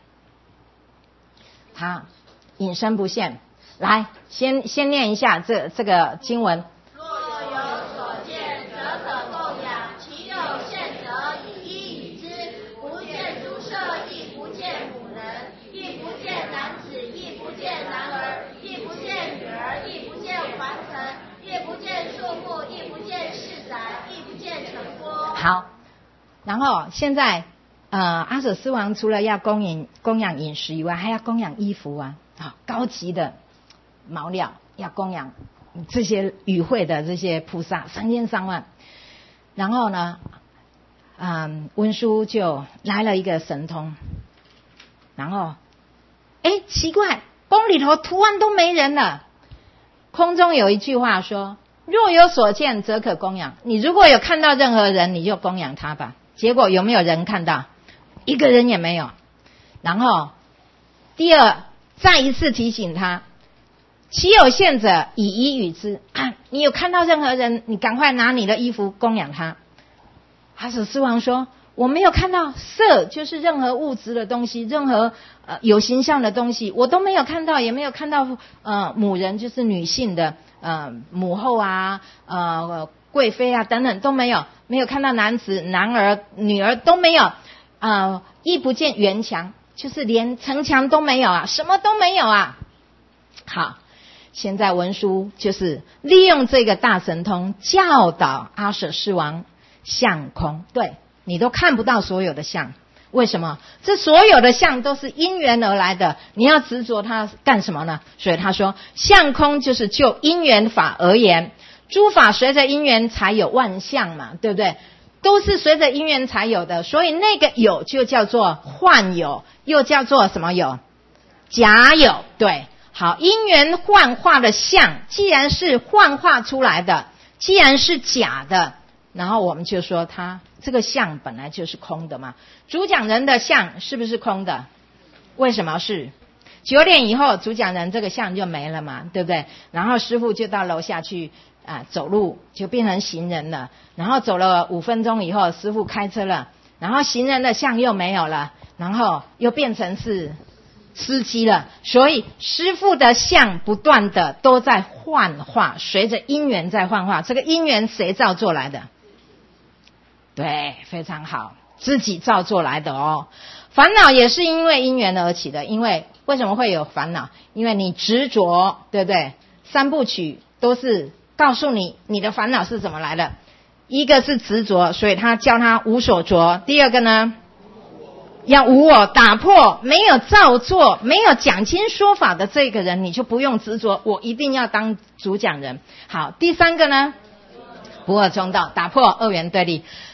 他隐身不现。来，先念一下这个经文。 若有所见，则可供养；其有现者，以一与之。不见诸舍，亦不见母人，亦不见男子，亦不见男儿，亦不见女儿，亦不见还尘，亦不见树木，亦不见市宅，亦不见城郭。 好，然后现在阿舍斯王除了要供养饮食以外，还要供养衣服高级的毛料，要供养这些与会的这些菩萨3300万。然后呢文殊就来了一个神通，然后奇怪，宫里头突然都没人了。空中有一句话说，若有所见则可供养，你如果有看到任何人，你就供养他吧。结果有没有人看到？一个人也没有。然后第二，再一次提醒他，其有现者，以衣与之你有看到任何人，你赶快拿你的衣服供养他。阿舍斯王说，我没有看到色，就是任何物质的东西，任何有形象的东西我都没有看到，也没有看到母人，就是女性的母后贵妃等等都没有，没有看到男子、男儿、女儿都没有亦不见垣墙，就是连城墙都没有什么都没有好，现在文殊就是利用这个大神通教导阿舍斯王相空。对，你都看不到所有的相，为什么？这所有的相都是因缘而来的，你要执着它干什么呢？所以他说相空就是就因缘法而言，诸法随着因缘才有万象嘛，对不对？都是随着因缘才有的，所以那个有就叫做幻有，又叫做什么有？假有。对，好，因缘幻化的相既然是幻化出来的，既然是假的，然后我们就说它这个相本来就是空的嘛。主讲人的相是不是空的？为什么是？9点以后主讲人这个相就没了嘛，对不对？然后师父就到楼下去走路，就变成行人了。然后走了5分钟以后，师父开车了，然后行人的相又没有了，然后又变成是司机了。所以师父的相不断的都在幻化，随着因缘在幻化。这个因缘谁造作来的？对，非常好，自己造作来的烦恼也是因为因缘而起的。因为为什么会有烦恼？因为你执着，对不对？3部曲都是告诉你你的烦恼是怎么来的。一个是执着，所以他教他无所着。第二个呢，要无我，打破没有造作没有讲经说法的这个人，你就不用执着我一定要当主讲人。好，第三个呢，不二中道，打破二元对立。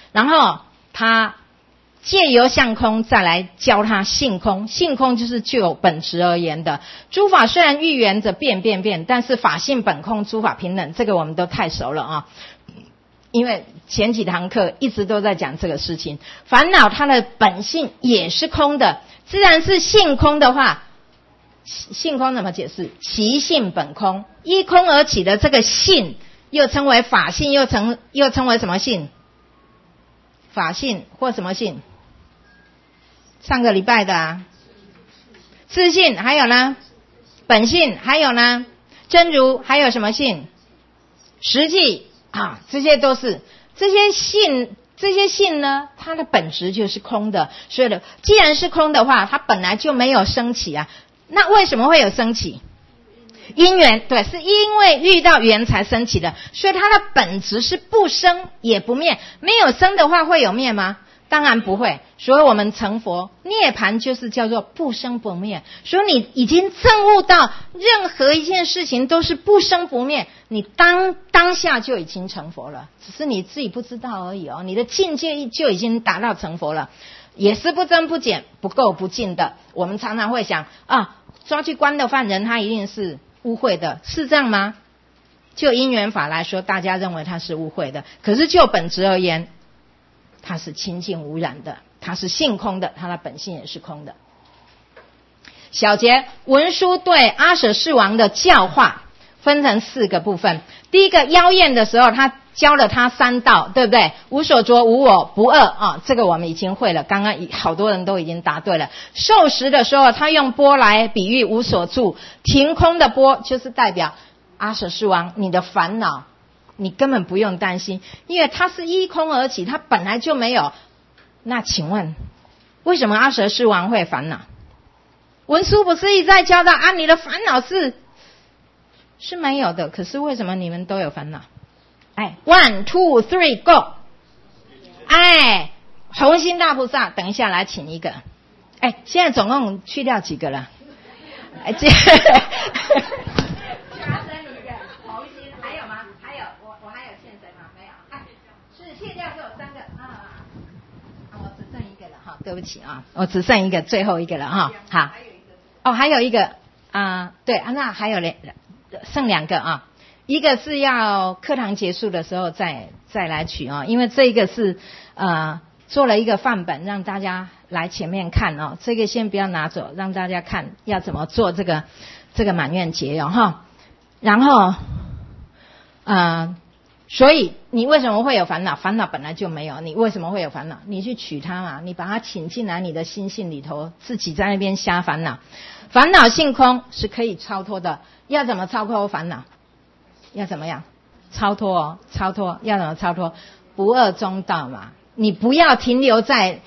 然后他借由相空再来教他性空，性空就是就本质而言的。诸法虽然欲缘着变，但是法性本空，诸法平等，这个我们都太熟了啊。因为前几堂课一直都在讲这个事情，烦恼它的本性也是空的，自然是性空的话，性空怎么解释？其性本空，依空而起的这个性，又称为法性，又称为什么性？法性或什么性？上个礼拜的啊，自性，还有呢，本性，还有呢，真如，还有什么性？实际啊，这些都是这些性呢，它的本质就是空的。所以呢，既然是空的话，它本来就没有升起啊。那为什么会有升起？因缘，对，是因为遇到缘才升起的，所以它的本质是不生也不灭。没有生的话会有灭吗？当然不会。所以我们成佛涅槃就是叫做不生不灭。所以你已经证悟到任何一件事情都是不生不灭，你当下就已经成佛了，只是你自己不知道而已哦。你的境界就已经达到成佛了，也是不增不减、不垢不净的。我们常常会想啊，抓去关的犯人他一定是污秽的，是这样吗？就因缘法来说，大家认为它是污秽的，可是就本质而言，它是清净无染的，它是性空的，它的本性也是空的。小节文殊对阿舍世王的教化分成4个部分。第一个妖艳的时候，他教了他3道，对不对？无所着、无我、不二啊，这个我们已经会了，刚刚好多人都已经答对了。受食的时候，他用钵来比喻无所住，停空的钵就是代表阿舍世王，你的烦恼你根本不用担心，因为它是依空而起，它本来就没有。那请问为什么阿舍世王会烦恼？文殊不是一再教导啊，你的烦恼是没有的，可是为什么你们都有烦恼？1 2 3 go。 弘心大菩萨等一下来请一个。现在总共去掉几个了？这弘心还有吗？还有，我还有欠谁吗？没有。是卸掉就有3个啊。我只剩一个了哈，对不起啊，我只剩一个，最后一个了哈。好，还有一个啊，对啊，那还有剩2个啊。一个是要课堂结束的时候再来取啊，因为这一个是做了一个范本让大家来前面看哦，这个先不要拿走，让大家看要怎么做这个满愿结哦哈。然后所以你为什么会有烦恼？烦恼本来就没有，你为什么会有烦恼？你去取它嘛，你把它请进来你的心性里头，自己在那边瞎烦恼。烦恼性空是可以超脱的，要怎么超脱烦恼？要怎么样超脱要怎么超脱？不二中道嘛，你不要停留在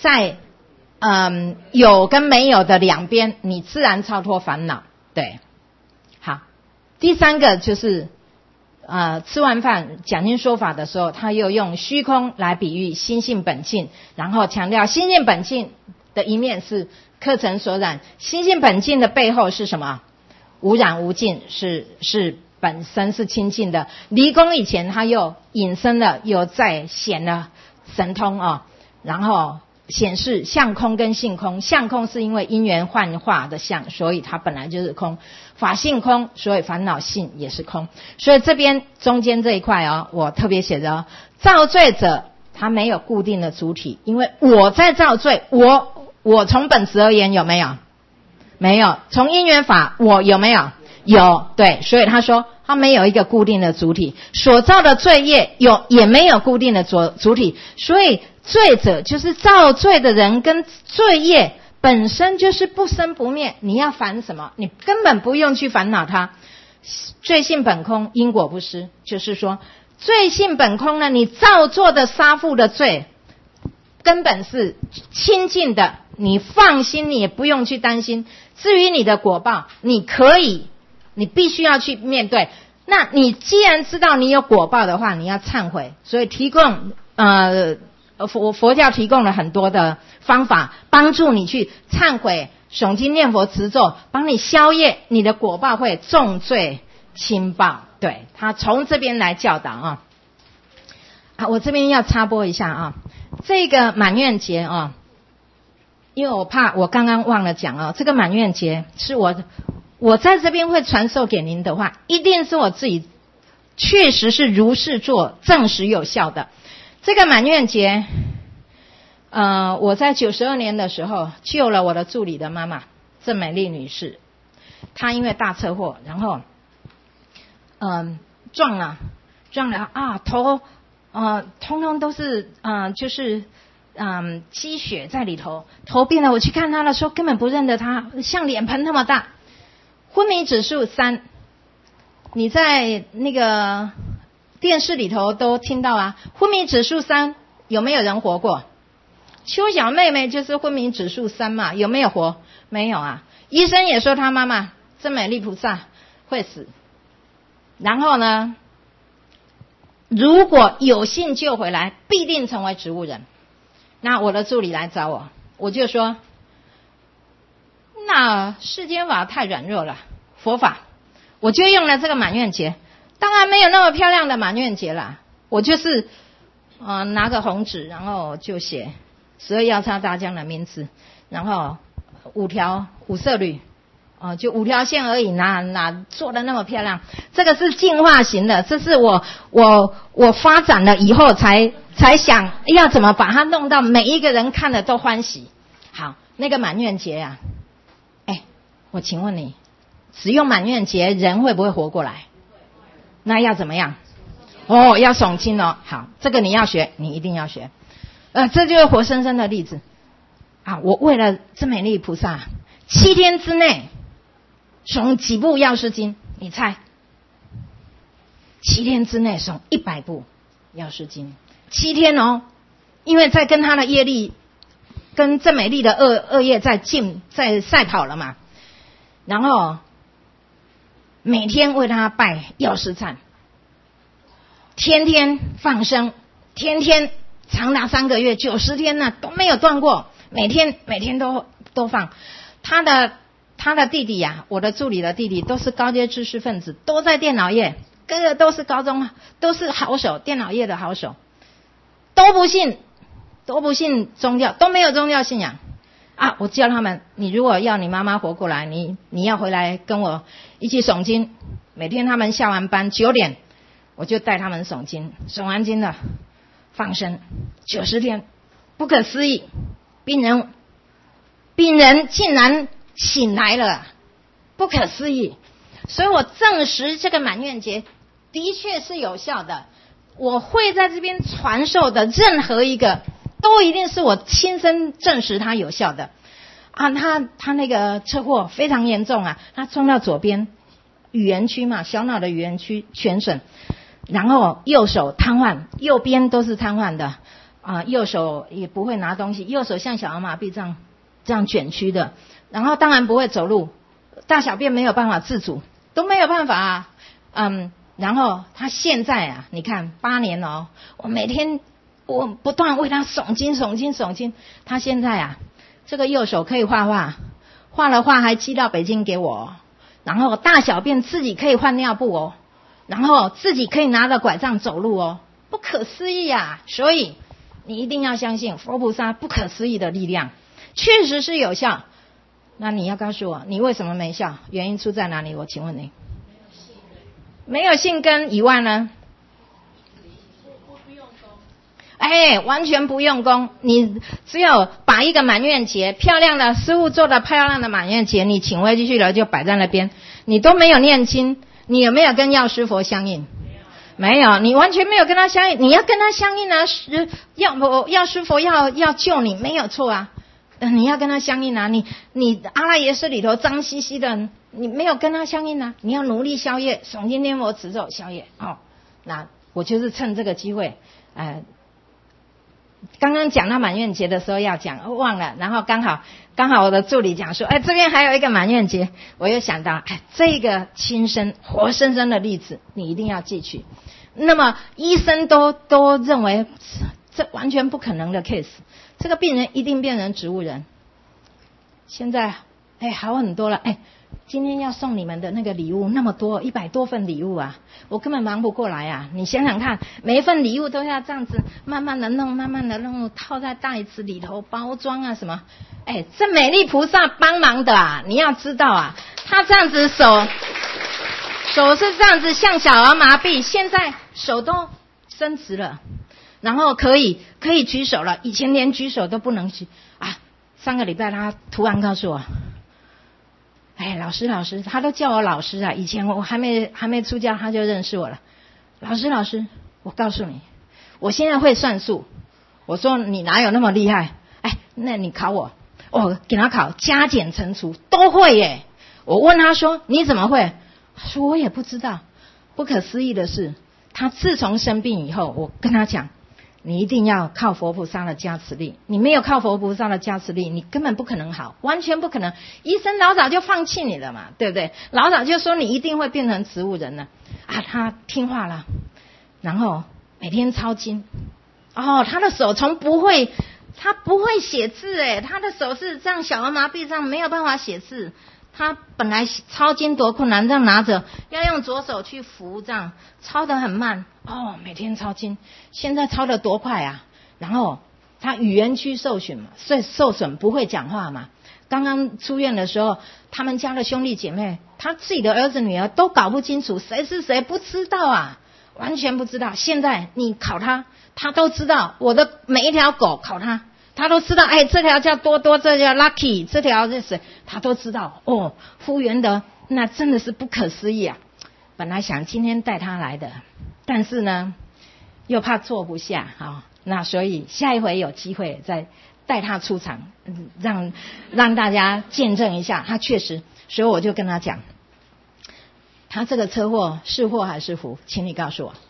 有跟没有的两边，你自然超脱烦恼。对，好，第3个就是吃完饭讲经说法的时候，他又用虚空来比喻心性本性，然后强调心性本性的一面是客尘所染，心性本性的背后是什么？无染无净，是本身是清净的。离空以前他又引申了，又再显了神通然后显示相空跟性空。相空是因为因缘幻化的相，所以它本来就是空。法性空，所以烦恼性也是空。所以这边中间这一块我特别写着造罪者他没有固定的主体，因为我在造罪，我从本质而言有没有？没有。从因缘法我有没有？有。对，所以他说他没有一个固定的主体，所造的罪业也没有固定的主体，所以罪者就是造罪的人跟罪业本身就是不生不灭，你要烦什么？你根本不用去烦恼它。罪性本空，因果不施，就是说罪性本空呢，你造作的杀父的罪根本是清净的，你放心，你也不用去担心。至于你的果报，你必须要去面对。那你既然知道你有果报的话，你要忏悔。所以提供佛教提供了很多的方法，帮助你去忏悔、诵经、念佛、持咒，帮你消业，你的果报会重罪轻报。对，他从这边来教导啊，我这边要插播一下啊，这个满月节啊，因为我怕我刚刚忘了讲哦，这个满月节是我在这边会传授给您的话，一定是我自己确实是如是做，证实有效的。这个满月节，我在92年的时候救了我的助理的妈妈郑美丽女士，她因为大车祸，然后撞了啊，头通通都是就是积血在里头，头变了。我去看她的时候根本不认得她，像脸盆那么大，昏迷指数3，你在那个电视里头都听到啊，昏迷指数3，有没有人活过？邱小妹妹就是昏迷指数3嘛，有没有活？没有啊。医生也说她妈妈真美丽菩萨会死。然后呢，如果有幸救回来，必定成为植物人。那我的助理来找我，我就说，那世间法太软弱了，佛法，我就用了这个满月节。当然没有那么漂亮的满月节啦，我就是拿个红纸，然后就写12药叉大将的名字，然后5条5色缕，就5条线而已，哪做的那么漂亮？这个是进化型的，这是我发展了以后才想要怎么把它弄到每一个人看了都欢喜。好，那个满月节啊，我请问你，使用满月节人会不会活过来？那要怎么样？要诵经哦。好，这个你要学，你一定要学。这就是活生生的例子啊！我为了真美丽菩萨，7天之内诵几部药师经？你猜？7天之内诵100部药师经，7天哦，因为在跟他的业力，跟真美丽的恶业在赛跑了嘛。然后每天为他拜药师忏，天天放生，天天长达3个月90天呢都没有断过，每天都放。他的弟弟呀，我的助理的弟弟都是高阶知识分子，都在电脑业，个个都是高中，都是好手，电脑业的好手，都不信宗教，都没有宗教信仰啊！我教他们，你如果要你妈妈活过来，你要回来跟我一起诵经。每天他们下完班9点，我就带他们诵经，诵完经了放生90天，不可思议，病人竟然醒来了，不可思议。所以我证实这个满月节的确是有效的。我会在这边传授的任何一个，都一定是我亲身证实它有效的啊！他那个车祸非常严重啊，他撞到左边语言区嘛，小脑的语言区全损，然后右手瘫痪，右边都是瘫痪的右手也不会拿东西，右手像小儿麻痹这样卷曲的，然后当然不会走路，大小便没有办法自主，都没有办法然后他现在啊，你看8年哦，我每天我不断为他诵经，他现在啊，这个右手可以画了画还寄到北京给我，然后大小便自己可以换尿布哦，然后自己可以拿着拐杖走路哦，不可思议啊！所以你一定要相信佛菩萨不可思议的力量，确实是有效。那你要告诉我，你为什么没效？原因出在哪里？我请问你。没有信根以外呢？完全不用功，你只有把一个满月节漂亮的师父做的漂亮的满月节，你请回去了就摆在那边，你都没有念经，你有没有跟药师佛相应？没有，你完全没有跟他相应。你要跟他相应啊，药师佛要救你，没有错啊。你要跟他相应啊，你阿赖耶识里头脏兮兮的，你没有跟他相应啊，你要努力消业，诵经念佛持咒消业。那我就是趁这个机会，刚刚讲到满月节的时候要讲，忘了，然后刚好我的助理讲说，这边还有一个满月节，我又想到，这个亲身活生生的例子，你一定要记取。那么医生都认为这完全不可能的 case， 这个病人一定变成植物人。现在好很多了。今天要送你们的那个礼物那么多，100多份礼物啊，我根本忙不过来啊！你想想看，每一份礼物都要这样子慢慢的弄，套在袋子里头包装啊什么。这美丽菩萨帮忙的啊！你要知道啊，他这样子手是这样子像小儿麻痹，现在手都伸直了，然后可以举手了，以前连举手都不能举啊。上个礼拜他突然告诉我，老师，他都叫我老师啊！以前我还没出家，他就认识我了。老师，我告诉你，我现在会算数。我说你哪有那么厉害？那你考我，给他考加减乘除都会耶。我问他说你怎么会？他说我也不知道。不可思议的是，他自从生病以后，我跟他讲，你一定要靠佛菩萨的加持力，你没有靠佛菩萨的加持力，你根本不可能好，完全不可能。医生老早就放弃你了嘛，对不对？老早就说你一定会变成植物人了啊！他听话了，然后每天抄经。他的手他不会写字他的手是这样小儿麻痹，这样没有办法写字。他本来抄经多困难，这样拿着要用左手去扶，这样抄得很慢。每天抄经，现在抄得多快啊！然后他语言区受损嘛，所以受损不会讲话嘛。刚刚出院的时候，他们家的兄弟姐妹，他自己的儿子女儿都搞不清楚谁是谁，不知道啊，完全不知道。现在你考他都知道。我的每一条狗考他都知道，这条叫多多，这叫 Lucky， 这条是谁，他都知道。福缘的那真的是不可思议啊！本来想今天带他来的，但是呢，又怕坐不下那所以下一回有机会再带他出场，让大家见证一下他确实。所以我就跟他讲，他这个车祸是祸还是福？请你告诉我。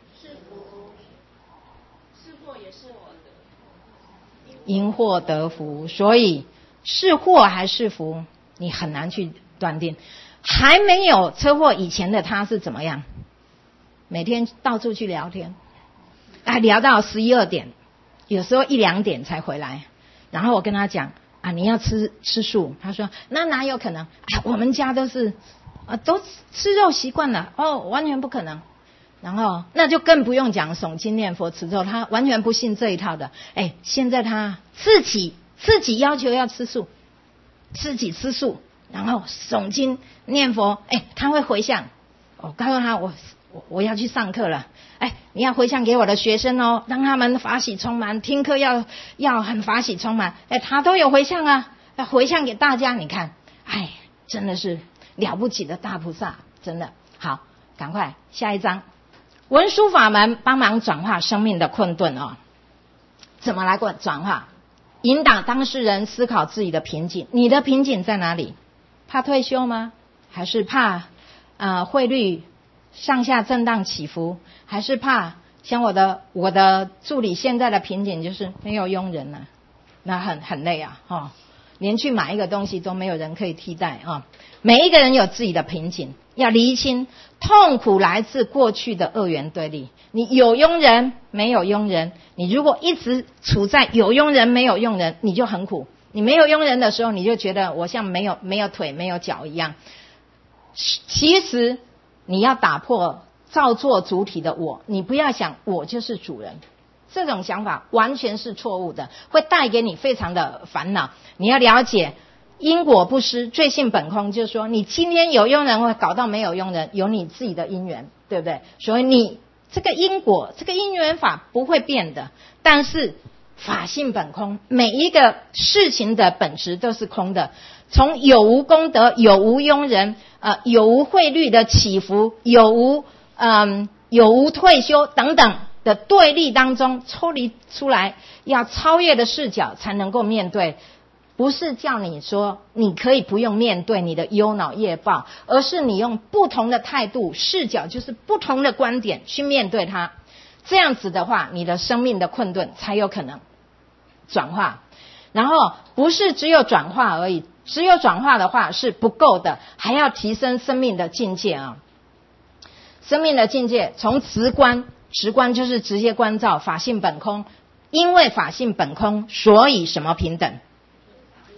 因祸得福，所以是祸还是福，你很难去断定。还没有车祸以前的他是怎么样？每天到处去聊天，聊到11、2点，有时候1、2点才回来。然后我跟他讲你要吃素，他说那哪有可能？我们家都是都吃肉习惯了，完全不可能。然后那就更不用讲诵经念佛持咒，他完全不信这一套的。现在他自己要求要吃素，自己吃素，然后诵经念佛，他会回向。我告诉他我要去上课了，你要回向给我的学生让他们法喜充满，听课要很法喜充满。他都有回向啊，要回向给大家。你看，真的是了不起的大菩萨，真的好。赶快下一章。文殊法门帮忙转化生命的困顿怎么来转化？引导当事人思考自己的瓶颈。你的瓶颈在哪里？怕退休吗？还是怕汇率上下震荡起伏？还是怕像我的助理现在的瓶颈就是没有佣人了，那很累连去买一个东西都没有人可以替代每一个人有自己的瓶颈，要厘清痛苦来自过去的二元对立。你有佣人没有佣人，你如果一直处在有佣人没有佣人，你就很苦。你没有佣人的时候，你就觉得我像没有腿没有脚一样。其实你要打破造作主体的我，你不要想我就是主人，这种想法完全是错误的，会带给你非常的烦恼。你要了解因果不失，罪性本空，就是说你今天有佣人会搞到没有佣人，有你自己的因缘，对不对？所以你这个因果这个因缘法不会变的，但是法性本空，每一个事情的本质都是空的。从有无功德，有无佣人，有无汇率的起伏，有无退休等等的对立当中抽离出来，要超越的视角才能够面对。不是叫你说你可以不用面对你的忧恼业报，而是你用不同的态度视角，就是不同的观点去面对它。这样子的话，你的生命的困顿才有可能转化。然后不是只有转化而已，只有转化的话是不够的，还要提升生命的境界生命的境界从直观就是直接关照法性本空，因为法性本空，所以什么平等？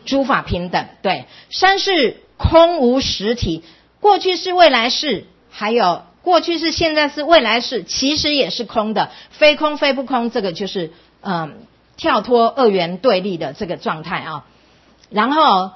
诸法平等。对，三是空无实体，过去是未来是，还有过去是现在是未来是，其实也是空的，非空非不空，这个就是跳脱二元对立的这个状态啊。然后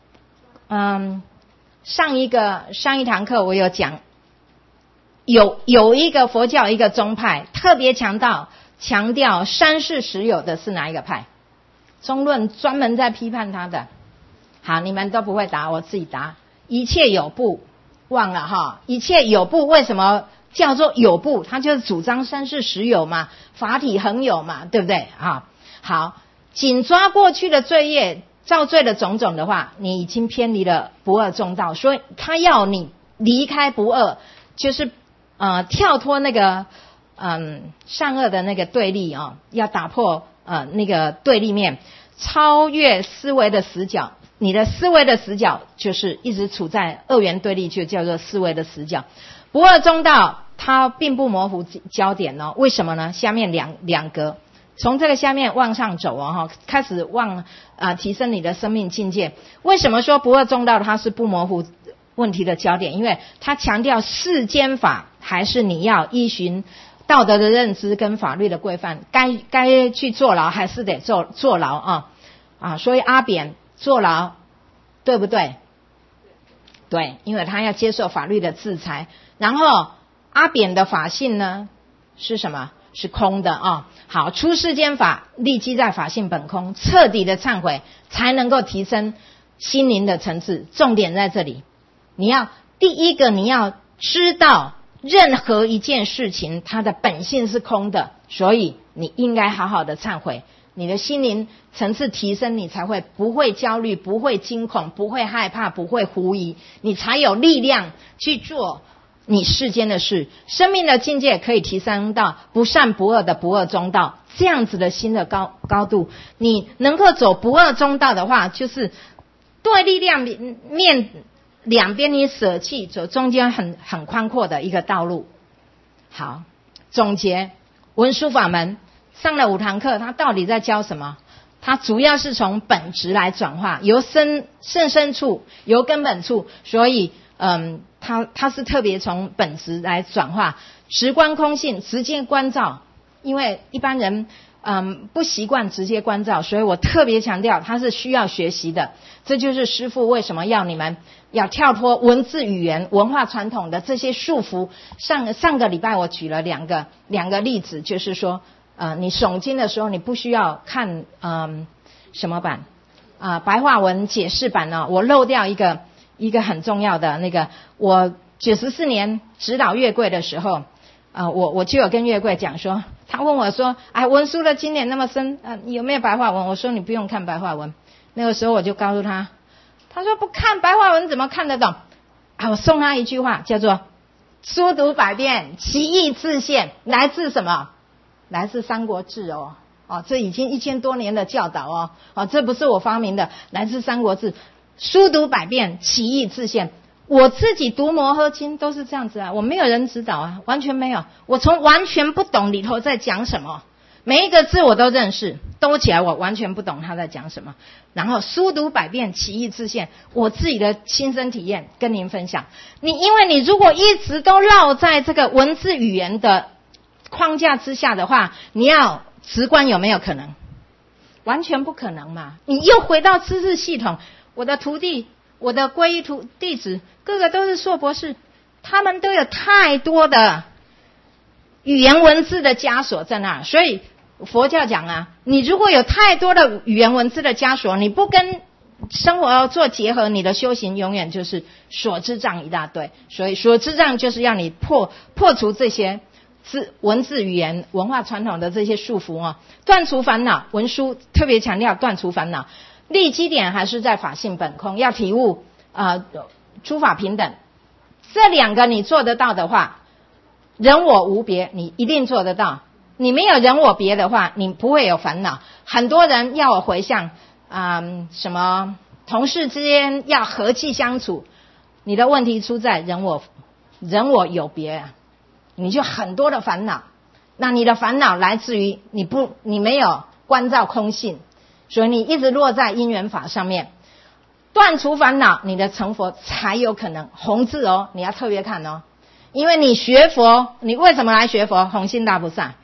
上一堂课我有讲，有一个佛教一个宗派特别强调三世实有的是哪一个派？中论专门在批判他的。好，你们都不会答，我自己答。一切有部，忘了哈，一切有部为什么叫做有部？它就是主张三世实有嘛，法体恒有嘛，对不对啊？好，紧抓过去的罪业造罪的种种的话，你已经偏离了不二中道，所以他要你离开不二，就是跳脱那个善恶的那个对立啊，要打破那个对立面，超越思维的死角。你的思维的死角就是一直处在二元对立，就叫做思维的死角。不二中道它并不模糊焦点哦，为什么呢？下面两格，从这个下面往上走哦，开始提升你的生命境界。为什么说不二中道它是不模糊问题的焦点？因为它强调世间法还是你要依循道德的认知跟法律的规范，该去坐牢还是得坐牢啊。所以阿扁坐牢对不对？对，因为他要接受法律的制裁。然后阿扁的法性呢是什么？是空的啊。好，出世间法立基在法性本空，彻底的忏悔才能够提升心灵的层次。重点在这里，第一个你要知道任何一件事情它的本性是空的，所以你应该好好的忏悔，你的心灵层次提升，你才会不会焦虑，不会惊恐，不会害怕，不会狐疑，你才有力量去做你世间的事，生命的境界可以提升到不善不恶的不二中道，这样子的心的高度。你能够走不二中道的话，就是对力量面两边你舍弃，走中间很宽阔的一个道路。好，总结文殊法门上了5堂课，它到底在教什么？它主要是从本质来转化，由甚深处，由根本处，所以它是特别从本质来转化，直观空性，直接观照。因为一般人不习惯直接观照，所以我特别强调它是需要学习的。这就是师父为什么要你们要跳脱文字语言文化传统的这些束缚。上个礼拜我举了两个例子，就是说你诵经的时候你不需要看什么版白话文解释版呢。我漏掉一个很重要的那个，我94年指导月桂的时候我就有跟月桂讲说，他问我说文殊的经典那么深有没有白话文？我说你不用看白话文。那个时候我就告诉他，他说不看白话文怎么看得懂我送他一句话叫做书读百遍其义自现，来自什么？来自三国志这已经1000多年的教导这不是我发明的，来自三国志，书读百遍其义自现。我自己读摩诃经都是这样子我没有人指导完全没有，我从完全不懂里头在讲什么，每一个字我都认识，兜起来我完全不懂他在讲什么，然后书读百遍其义自现，我自己的亲身体验跟您分享。因为你如果一直都绕在这个文字语言的框架之下的话，你要直观有没有可能？完全不可能嘛。你又回到知识系统，我的徒弟，我的皈依弟子个个都是硕博士，他们都有太多的语言文字的枷锁在那儿。所以佛教讲你如果有太多的语言文字的枷锁，你不跟生活做结合，你的修行永远就是所知障一大堆。所以所知障就是要你破除这些文字语言文化传统的这些束缚断除烦恼。文殊特别强调断除烦恼，立基点还是在法性本空，要体悟诸法平等。这两个你做得到的话，人我无别，你一定做得到。你没有人我别的话，你不会有烦恼。很多人要我回向什么同事之间要和气相处，你的问题出在人我有别你就很多的烦恼。那你的烦恼来自于你没有关照空性，所以你一直落在因缘法上面。 断除烦恼，你的成佛才有可能。红字哦，你要特别看哦，因为你学佛，你为什么来学佛？弘心大菩萨。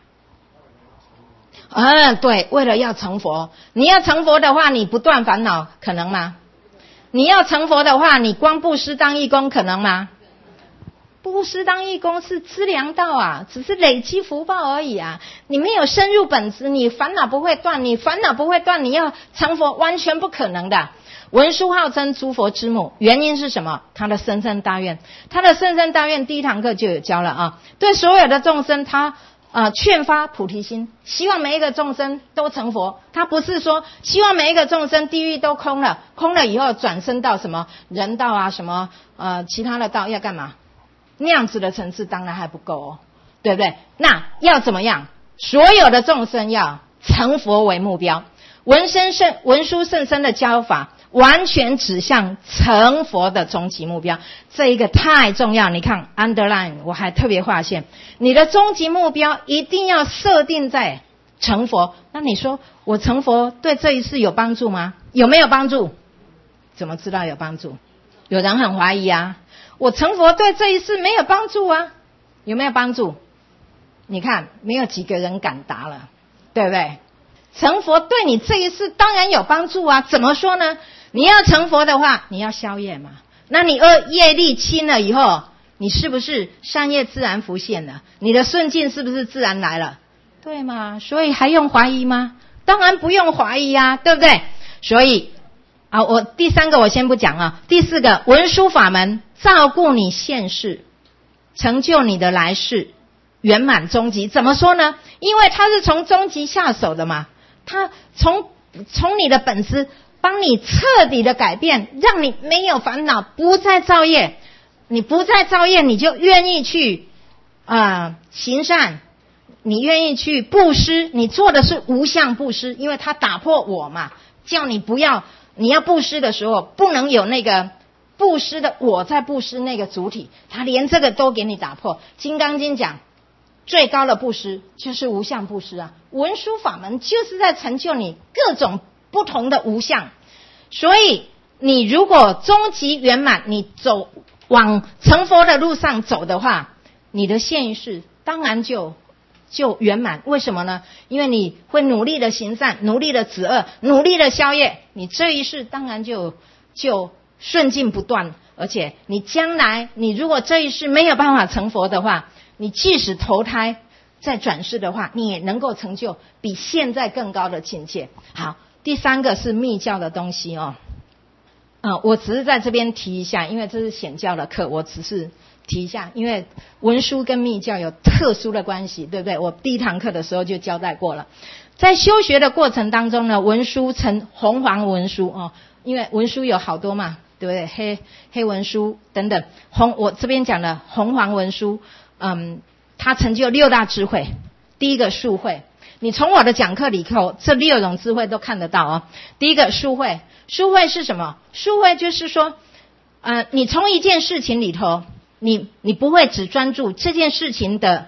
对，为了要成佛。你要成佛的话，你不断烦恼可能吗？你要成佛的话，你光布施当义工可能吗？布施当义工是资粮道啊，只是累积福报而已啊。你没有深入本质，你烦恼不会断，你烦恼不会断，你要成佛完全不可能的。文殊号称诸佛之母，原因是什么？他的深深大愿，他的深深大愿第一堂课就有教了啊。对所有的众生，他劝发菩提心，希望每一个众生都成佛。他不是说希望每一个众生地狱都空了，空了以后转生到什么人道啊，什么其他的道要干嘛？那样子的层次当然还不够哦，对不对？那要怎么样？所有的众生要成佛为目标。文殊圣僧的教法完全指向成佛的终极目标，这一个太重要。你看 underline 我还特别划线，你的终极目标一定要设定在成佛。那你说我成佛对这一世有帮助吗？有没有帮助？怎么知道有帮助？有人很怀疑啊，我成佛对这一世没有帮助啊，有没有帮助？你看没有几个人敢答了，对不对？成佛对你这一世当然有帮助啊，怎么说呢？你要成佛的话，你要消业嘛。那你业力轻了以后，你是不是善业自然浮现了？你的顺境是不是自然来了？对吗？所以还用怀疑吗？当然不用怀疑啊，对不对？所以我第三个我先不讲啊。第四个，文殊法门照顾你现世，成就你的来世，圆满终极。怎么说呢？因为他是从终极下手的嘛，他从你的本质帮你彻底的改变，让你没有烦恼，不再造业。你不再造业，你就愿意去行善，你愿意去布施，你做的是无相布施，因为他打破我嘛，叫你不要，你要布施的时候不能有那个布施的我在布施那个主体，他连这个都给你打破。金刚经讲最高的布施就是无相布施啊，文殊法门就是在成就你各种不同的无相。所以你如果终极圆满，你走往成佛的路上走的话，你的现一世当然就圆满。为什么呢？因为你会努力的行善，努力的止恶，努力的消业，你这一世当然就顺境不断。而且你将来，你如果这一世没有办法成佛的话，你即使投胎再转世的话，你也能够成就比现在更高的境界。好，第三个是密教的东西哦。我只是在这边提一下，因为这是显教的课，我只是提一下，因为文殊跟密教有特殊的关系，对不对？我第一堂课的时候就交代过了。在修学的过程当中呢，文殊称红黄文殊哦，因为文殊有好多嘛，对不对？黑文殊等等，我这边讲的红黄文殊，他成就六大智慧。第一个术慧，你从我的讲课里头，这6种智慧都看得到哦。第一个术慧，术慧是什么？术慧就是说，你从一件事情里头，你不会只专注这件事情的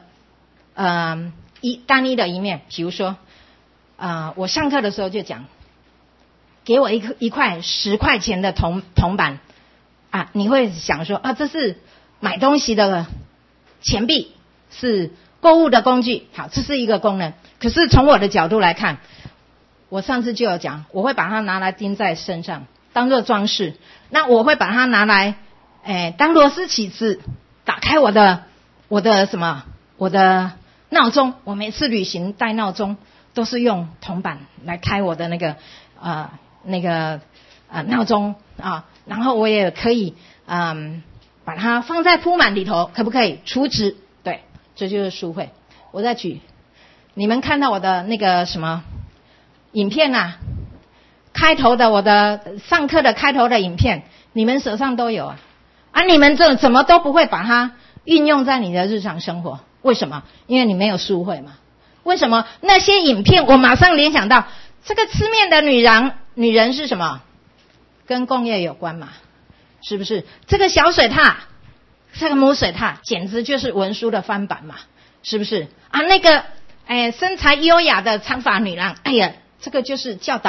单一的一面。比如说，我上课的时候就讲，给我一块10块钱的铜板啊，你会想说这是买东西的钱币，是购物的工具。好，这是一个功能。可是从我的角度来看，我上次就有讲，我会把它拿来钉在身上当做装饰。那我会把它拿来当螺丝起子，打开我的闹钟。我每次旅行带闹钟都是用铜板来开我的那个闹钟啊。然后我也可以把它放在铺满里头，可不可以储值？对，这就是书会。我再举，你们看到我的那个什么影片啊，开头的我的上课的开头的影片，你们手上都有啊，你们这怎么都不会把它运用在你的日常生活？为什么？因为你没有书会嘛。为什么？那些影片我马上联想到，这个吃面的女人是什么？跟工业有关嘛，是不是？这个小水獭，这个母水獭简直就是文殊的翻版嘛，是不是？那个身材优雅的长发女郎，哎呀，这个就是教导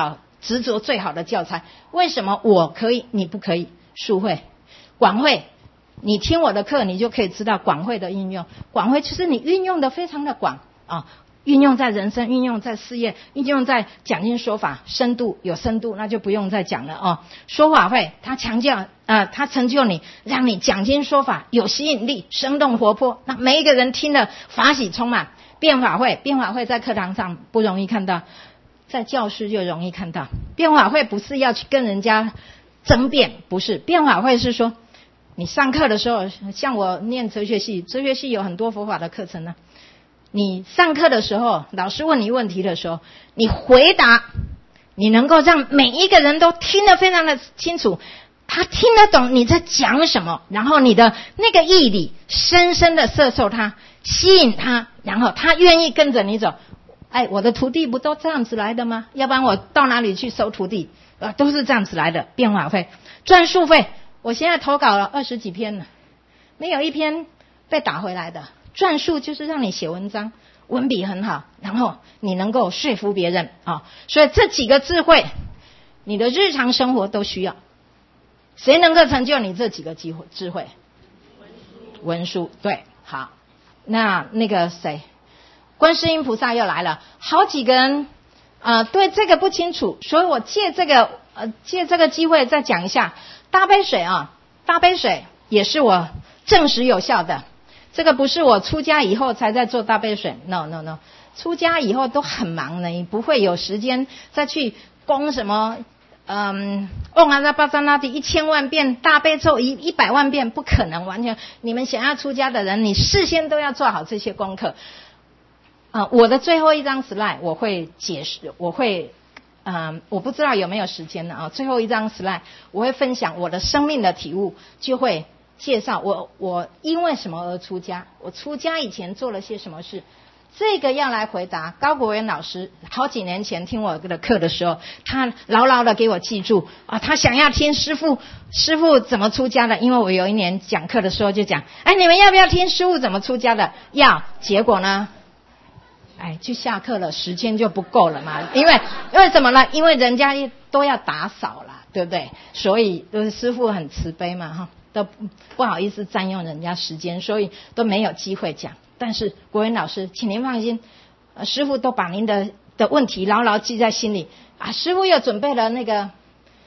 执着最好的教材。为什么我可以你不可以？数会、广会，你听我的课你就可以知道广会的运用。广会就是你运用的非常的广啊，运用在人生，运用在事业，运用在讲经说法，深度有深度，那就不用再讲了哦。说法会，它强调它成就你，让你讲经说法有吸引力，生动活泼，那每一个人听了法喜充满。辩法会，辩法会在课堂上不容易看到，在教室就容易看到。辩法会不是要去跟人家争辩，不是，辩法会是说你上课的时候，像我念哲学系，哲学系有很多佛法的课程呢。你上课的时候，老师问你问题的时候，你回答，你能够让每一个人都听得非常的清楚，他听得懂你在讲什么，然后你的那个义理深深的摄受他，吸引他，然后他愿意跟着你走。哎，我的徒弟不都这样子来的吗？要不然我到哪里去收徒弟？都是这样子来的。辩法会、撰述会，我现在投稿了20几篇了，没有一篇被打回来的。撰述就是让你写文章，文笔很好，然后你能够说服别人啊。所以这几个智慧，你的日常生活都需要。谁能够成就你这几个智慧？文书，对，好。那个谁，观世音菩萨又来了，好几个人对这个不清楚，所以我借这个机会再讲一下大杯水啊。大杯水也是我证实有效的。这个不是我出家以后才在做大杯水 ，no， 出家以后都很忙的，你不会有时间再去攻什么嗡阿拉巴扎那蒂1000万遍，大悲咒100万遍，不可能，完全。你们想要出家的人，你事先都要做好这些功课。我的最后一张 slide 我会解释，我不知道有没有时间了啊。最后一张 slide 我会分享我的生命的体悟，就会介绍我因为什么而出家，我出家以前做了些什么事。这个要来回答高国元老师，好几年前听我的课的时候，他牢牢的给我记住啊，他想要听师父怎么出家的，因为我有一年讲课的时候就讲，你们要不要听师父怎么出家的？要，结果呢，就下课了，时间就不够了嘛，因为什么呢？因为人家都要打扫啦，对不对？所以师父很慈悲嘛，哈，都不好意思占用人家时间，所以都没有机会讲。但是国元老师，请您放心，师父都把您的问题牢牢记在心里啊。师父又准备了那个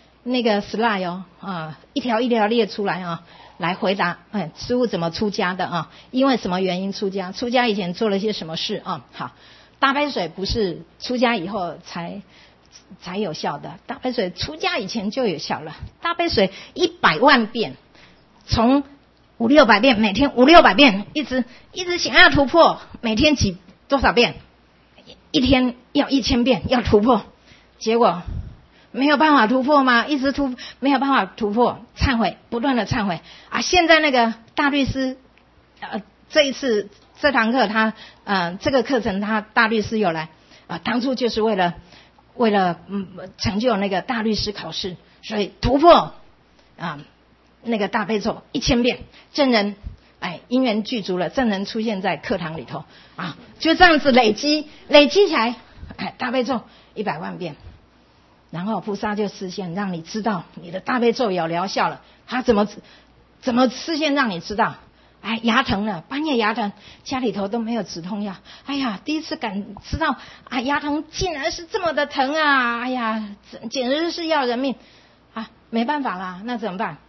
slide 一条一条列出来啊，来回答师父怎么出家的啊？因为什么原因出家？出家以前做了些什么事啊？好，大杯水不是出家以后才有效的，大杯水出家以前就有效了。大杯水100万遍，从500-600遍，每天500-600遍，一直想要突破，每天几多少遍？一天要1000遍，要突破，结果没有办法突破吗？没有办法突破，忏悔，不断的忏悔啊！现在那个大律师，这一次这堂课他这个课程他大律师有来当初就是为了成就那个大律师考试，所以突破那个大悲咒1000遍，证人因缘具足了，证人出现在课堂里头就这样子累积起来，大悲咒100万遍，然后菩萨就示现让你知道你的大悲咒有疗效了。他怎么示现让你知道？牙疼了，半夜牙疼，家里头都没有止痛药。第一次感知到牙疼竟然是这么的疼啊！简直是要人命没办法啦，那怎么办？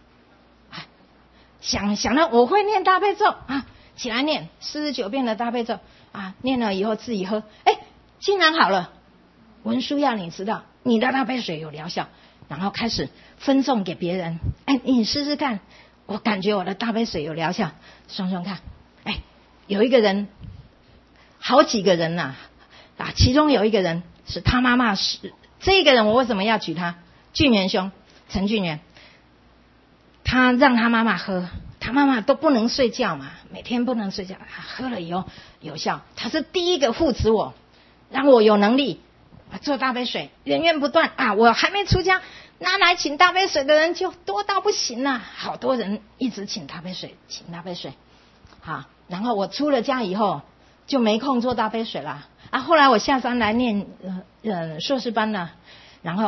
想到我会念大悲咒起来念49遍的大悲咒念了以后自己喝，竟然好了。文书要你知道你的大悲水有疗效，然后开始分送给别人。你试试看，我感觉我的大悲水有疗效，双双看。有一个人，好几个人其中有一个人是他妈妈是这个人，我为什么要举他？俊元兄，陈俊元。他让他妈妈喝，他妈妈都不能睡觉嘛，每天不能睡觉，喝了以后有效。他是第一个护持我，让我有能力做大杯水，源源不断我还没出家，那来请大杯水的人就多到不行了，好多人一直请大杯水。好，然后我出了家以后就没空做大杯水了后来我下山来念硕士班了，然后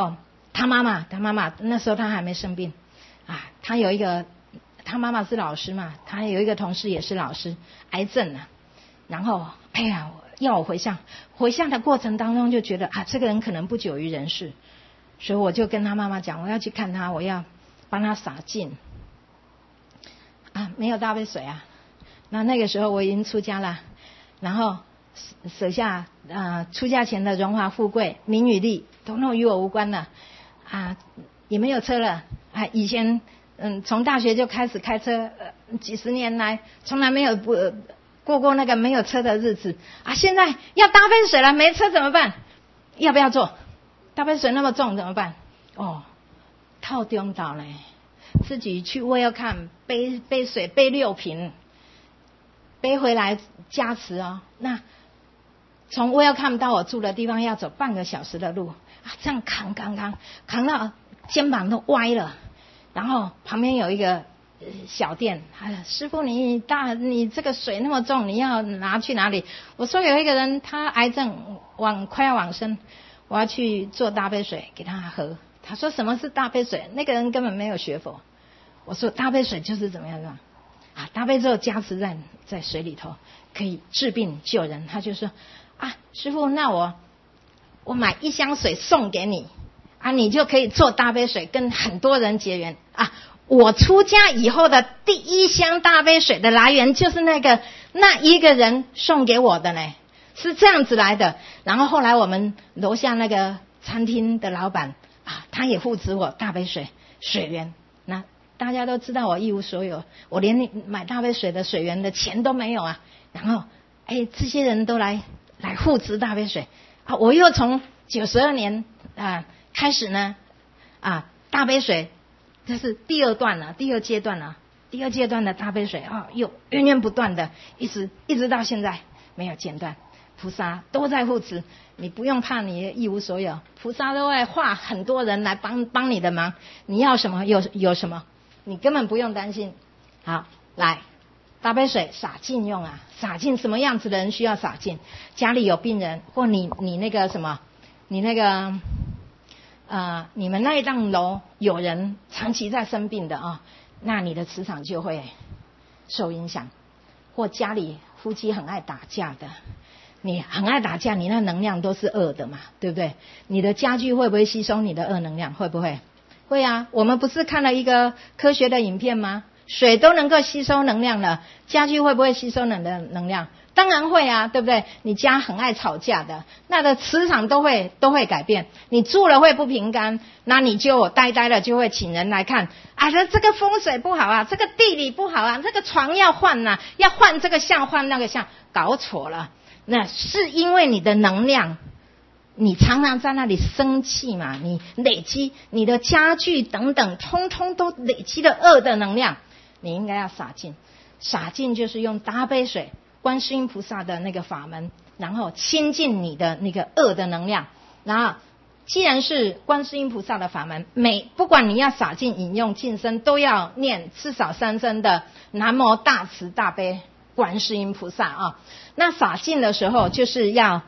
他妈妈那时候他还没生病啊，他妈妈是老师嘛，他有一个同事也是老师，癌症啊，然后哎呀要我回向的过程当中就觉得啊这个人可能不久于人世，所以我就跟他妈妈讲，我要去看他，我要帮他洒净啊，没有大杯水啊。那个时候我已经出家了，然后舍下出家前的荣华富贵名与利统统与我无关了啊，也没有车了啊，以前从大学就开始开车几十年来从来没有过过那个没有车的日子啊，现在要搭杯水了，没车怎么办？要不要坐？搭杯水那么重怎么办？哦，套中岛呢，自己去Welcome背水背6瓶背回来加持哦。那从Welcome到我住的地方要走半个小时的路啊，这样扛到肩膀都歪了。然后旁边有一个小店，师父你这个水那么重，你要拿去哪里？我说有一个人他癌症快要往生，我要去做大杯水给他喝。他说什么是大杯水？那个人根本没有学佛。我说大杯水就是怎么样啊，大杯之后加持在水里头，可以治病救人。他就说啊，师父，那我买1箱水送给你啊，你就可以做大杯水，跟很多人结缘啊。我出家以后的第1箱大杯水的来源就是那一个人送给我的呢，是这样子来的。然后后来我们楼下那个餐厅的老板啊，他也护持我大杯水源。那大家都知道我一无所有，我连买大杯水的水源的钱都没有啊。然后这些人都来护持大杯水啊，我又从92年开始呢大杯水这是第二阶段的大杯水又源源不断的一直到现在没有间断，菩萨都在护持，你不用怕你一无所有，菩萨都会化很多人来帮你的忙，你要什么有什么，你根本不用担心。好，来大杯水洒净用啊，洒净什么样子的人需要洒净？家里有病人，或你那个什么，你那个你们那一栋楼有人长期在生病的那你的磁场就会受影响。或家里夫妻很爱打架的，你很爱打架，你那能量都是恶的嘛，对不对？你的家具会不会吸收你的恶能量？会不会？会啊，我们不是看了一个科学的影片吗？水都能够吸收能量了，家具会不会吸收你的能量？当然会啊，对不对？你家很爱吵架的，那的磁场都会改变，你住了会不平安，那你就呆了，就会请人来看啊，这个风水不好啊，这个地理不好啊，这个床要换啊，要换这个像换那个像，搞错了。那是因为你的能量，你常常在那里生气嘛，你累积你的家具等等通通都累积了恶的能量，你应该要洒净。洒净就是用大杯水，观世音菩萨的那个法门，然后清净你的那个恶的能量。然后既然是观世音菩萨的法门，不管你要洒净饮用净身，都要念至少3声的南无大慈大悲观世音菩萨那洒净的时候就是要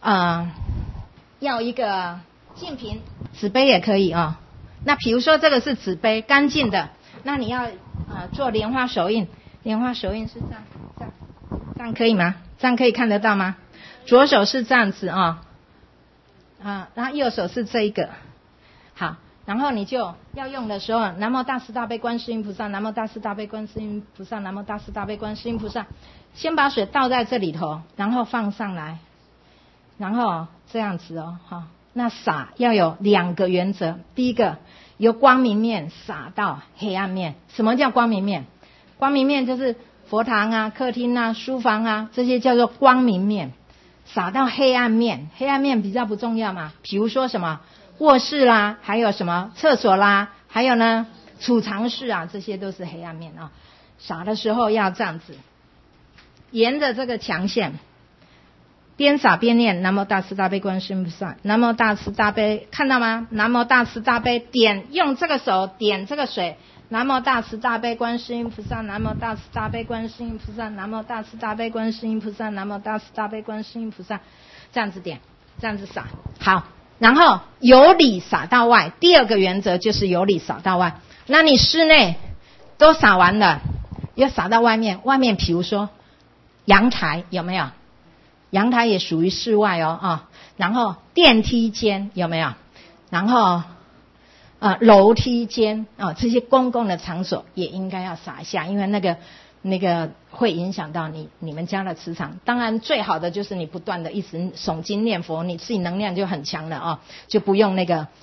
一个净瓶，纸杯也可以那比如说这个是纸杯干净的，那你要做莲花手印，莲花手印是这样可以吗？这样可以看得到吗？左手是这样子然后右手是这一个。好，然后你就要用的时候，南无大慈大悲观世音菩萨，南无大慈大悲观世音菩萨，南无大慈大悲观世音菩萨。先把水倒在这里头，然后放上来，然后这样子那洒要有2个原则，第一个由光明面洒到黑暗面。什么叫光明面？光明面就是佛堂啊、客厅啊、书房啊，这些叫做光明面。洒到黑暗面，黑暗面比较不重要嘛，比如说什么卧室啦，还有什么厕所啦，还有呢储藏室啊，这些都是黑暗面洒的时候要这样子，沿着这个墙线边洒边念南无大慈大悲观世音菩萨，南无大慈大悲，看到吗？南无大慈大悲，用这个手点这个水，南无大慈大悲观世音菩萨，南无大慈大悲观世音菩萨，南无大慈大悲观世音菩萨，南无大慈大悲观世音菩萨，这样子点，这样子洒。好， 然后有理撒到外。第二个原则就是有理撒到外。那你室内都撒完了，又撒到外面。外面比如说阳台有没有？阳台也属于室外哦。然后电梯间有没有？然后楼梯间这些公共的场所也应该要撒一下，因为那个会影响到你们家的磁场。当然最好的就是你不断的一直诵经念佛，你自己能量就很强了就不用那个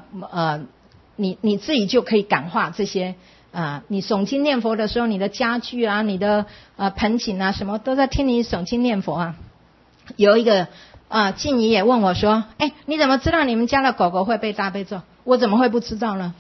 你自己就可以感化这些你诵经念佛的时候，你的家具啊，你的盆景啊，什么都在听你诵经念佛啊。有一个静怡也问我说，你怎么知道你们家的狗狗会背大悲咒？我怎么会不知道呢？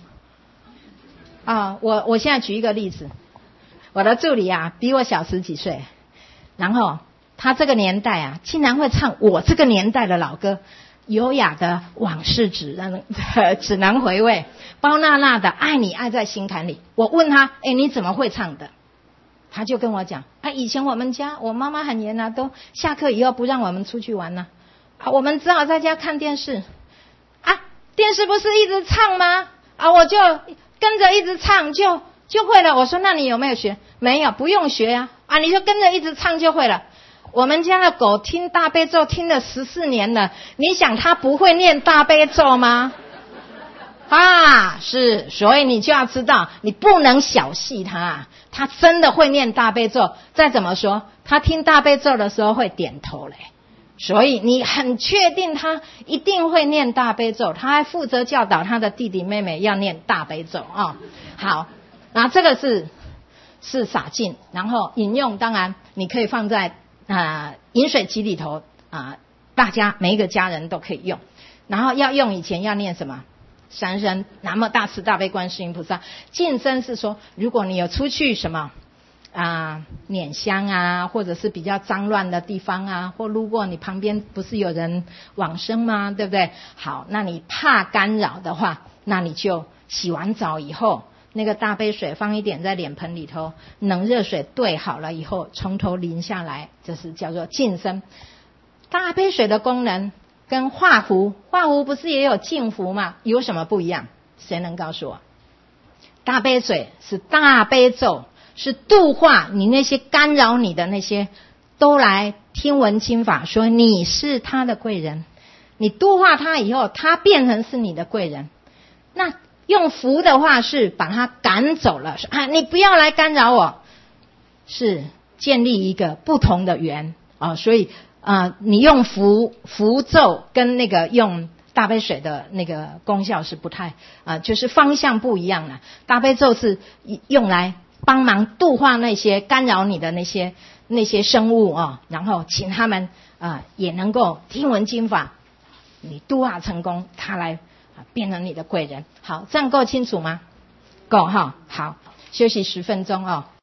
我现在举一个例子，我的助理比我小10几岁，然后他这个年代竟然会唱我这个年代的老歌，优雅的往事只能回味，包娜娜的爱你爱在心坎里。我问他，你怎么会唱的？他就跟我讲，以前我们家我妈妈很严都下课以后不让我们出去玩我们只好在家看电视电视不是一直唱吗？我就跟着一直唱就会了。我说那你有没有学？没有，不用学你就跟着一直唱就会了。我们家的狗听大悲咒听了14年了，你想它不会念大悲咒吗？是，所以你就要知道，你不能小视它它真的会念大悲咒。再怎么说，它听大悲咒的时候会点头嘞。所以你很确定他一定会念大悲咒，他还负责教导他的弟弟妹妹要念大悲咒好，那这个是洒净，然后饮用当然你可以放在饮水机里头大家每一个家人都可以用。然后要用以前要念什么？三声南无大慈大悲观世音菩萨。净身是说，如果你有出去什么捻香或者是比较脏乱的地方或路过你旁边不是有人往生吗？对不对？好，那你怕干扰的话，那你就洗完澡以后，那个大杯水放一点在脸盆里头，冷热水兑好了以后，从头淋下来，这是叫做净身。大杯水的功能跟画符不是也有净符吗？有什么不一样？谁能告诉我？大杯水是大悲咒，是度化你那些干扰你的那些，都来听闻经法，说你是他的贵人，你度化他以后，他变成是你的贵人。那用符的话是把他赶走了，说你不要来干扰我，是建立一个不同的缘所以你用符咒跟那个用大悲水的那个功效是不太就是方向不一样了。大悲咒是用来帮忙度化那些干扰你的那些生物然后请他们也能够听闻经法，你度化成功，他来变成你的贵人。好，这样够清楚吗？够好，休息10分钟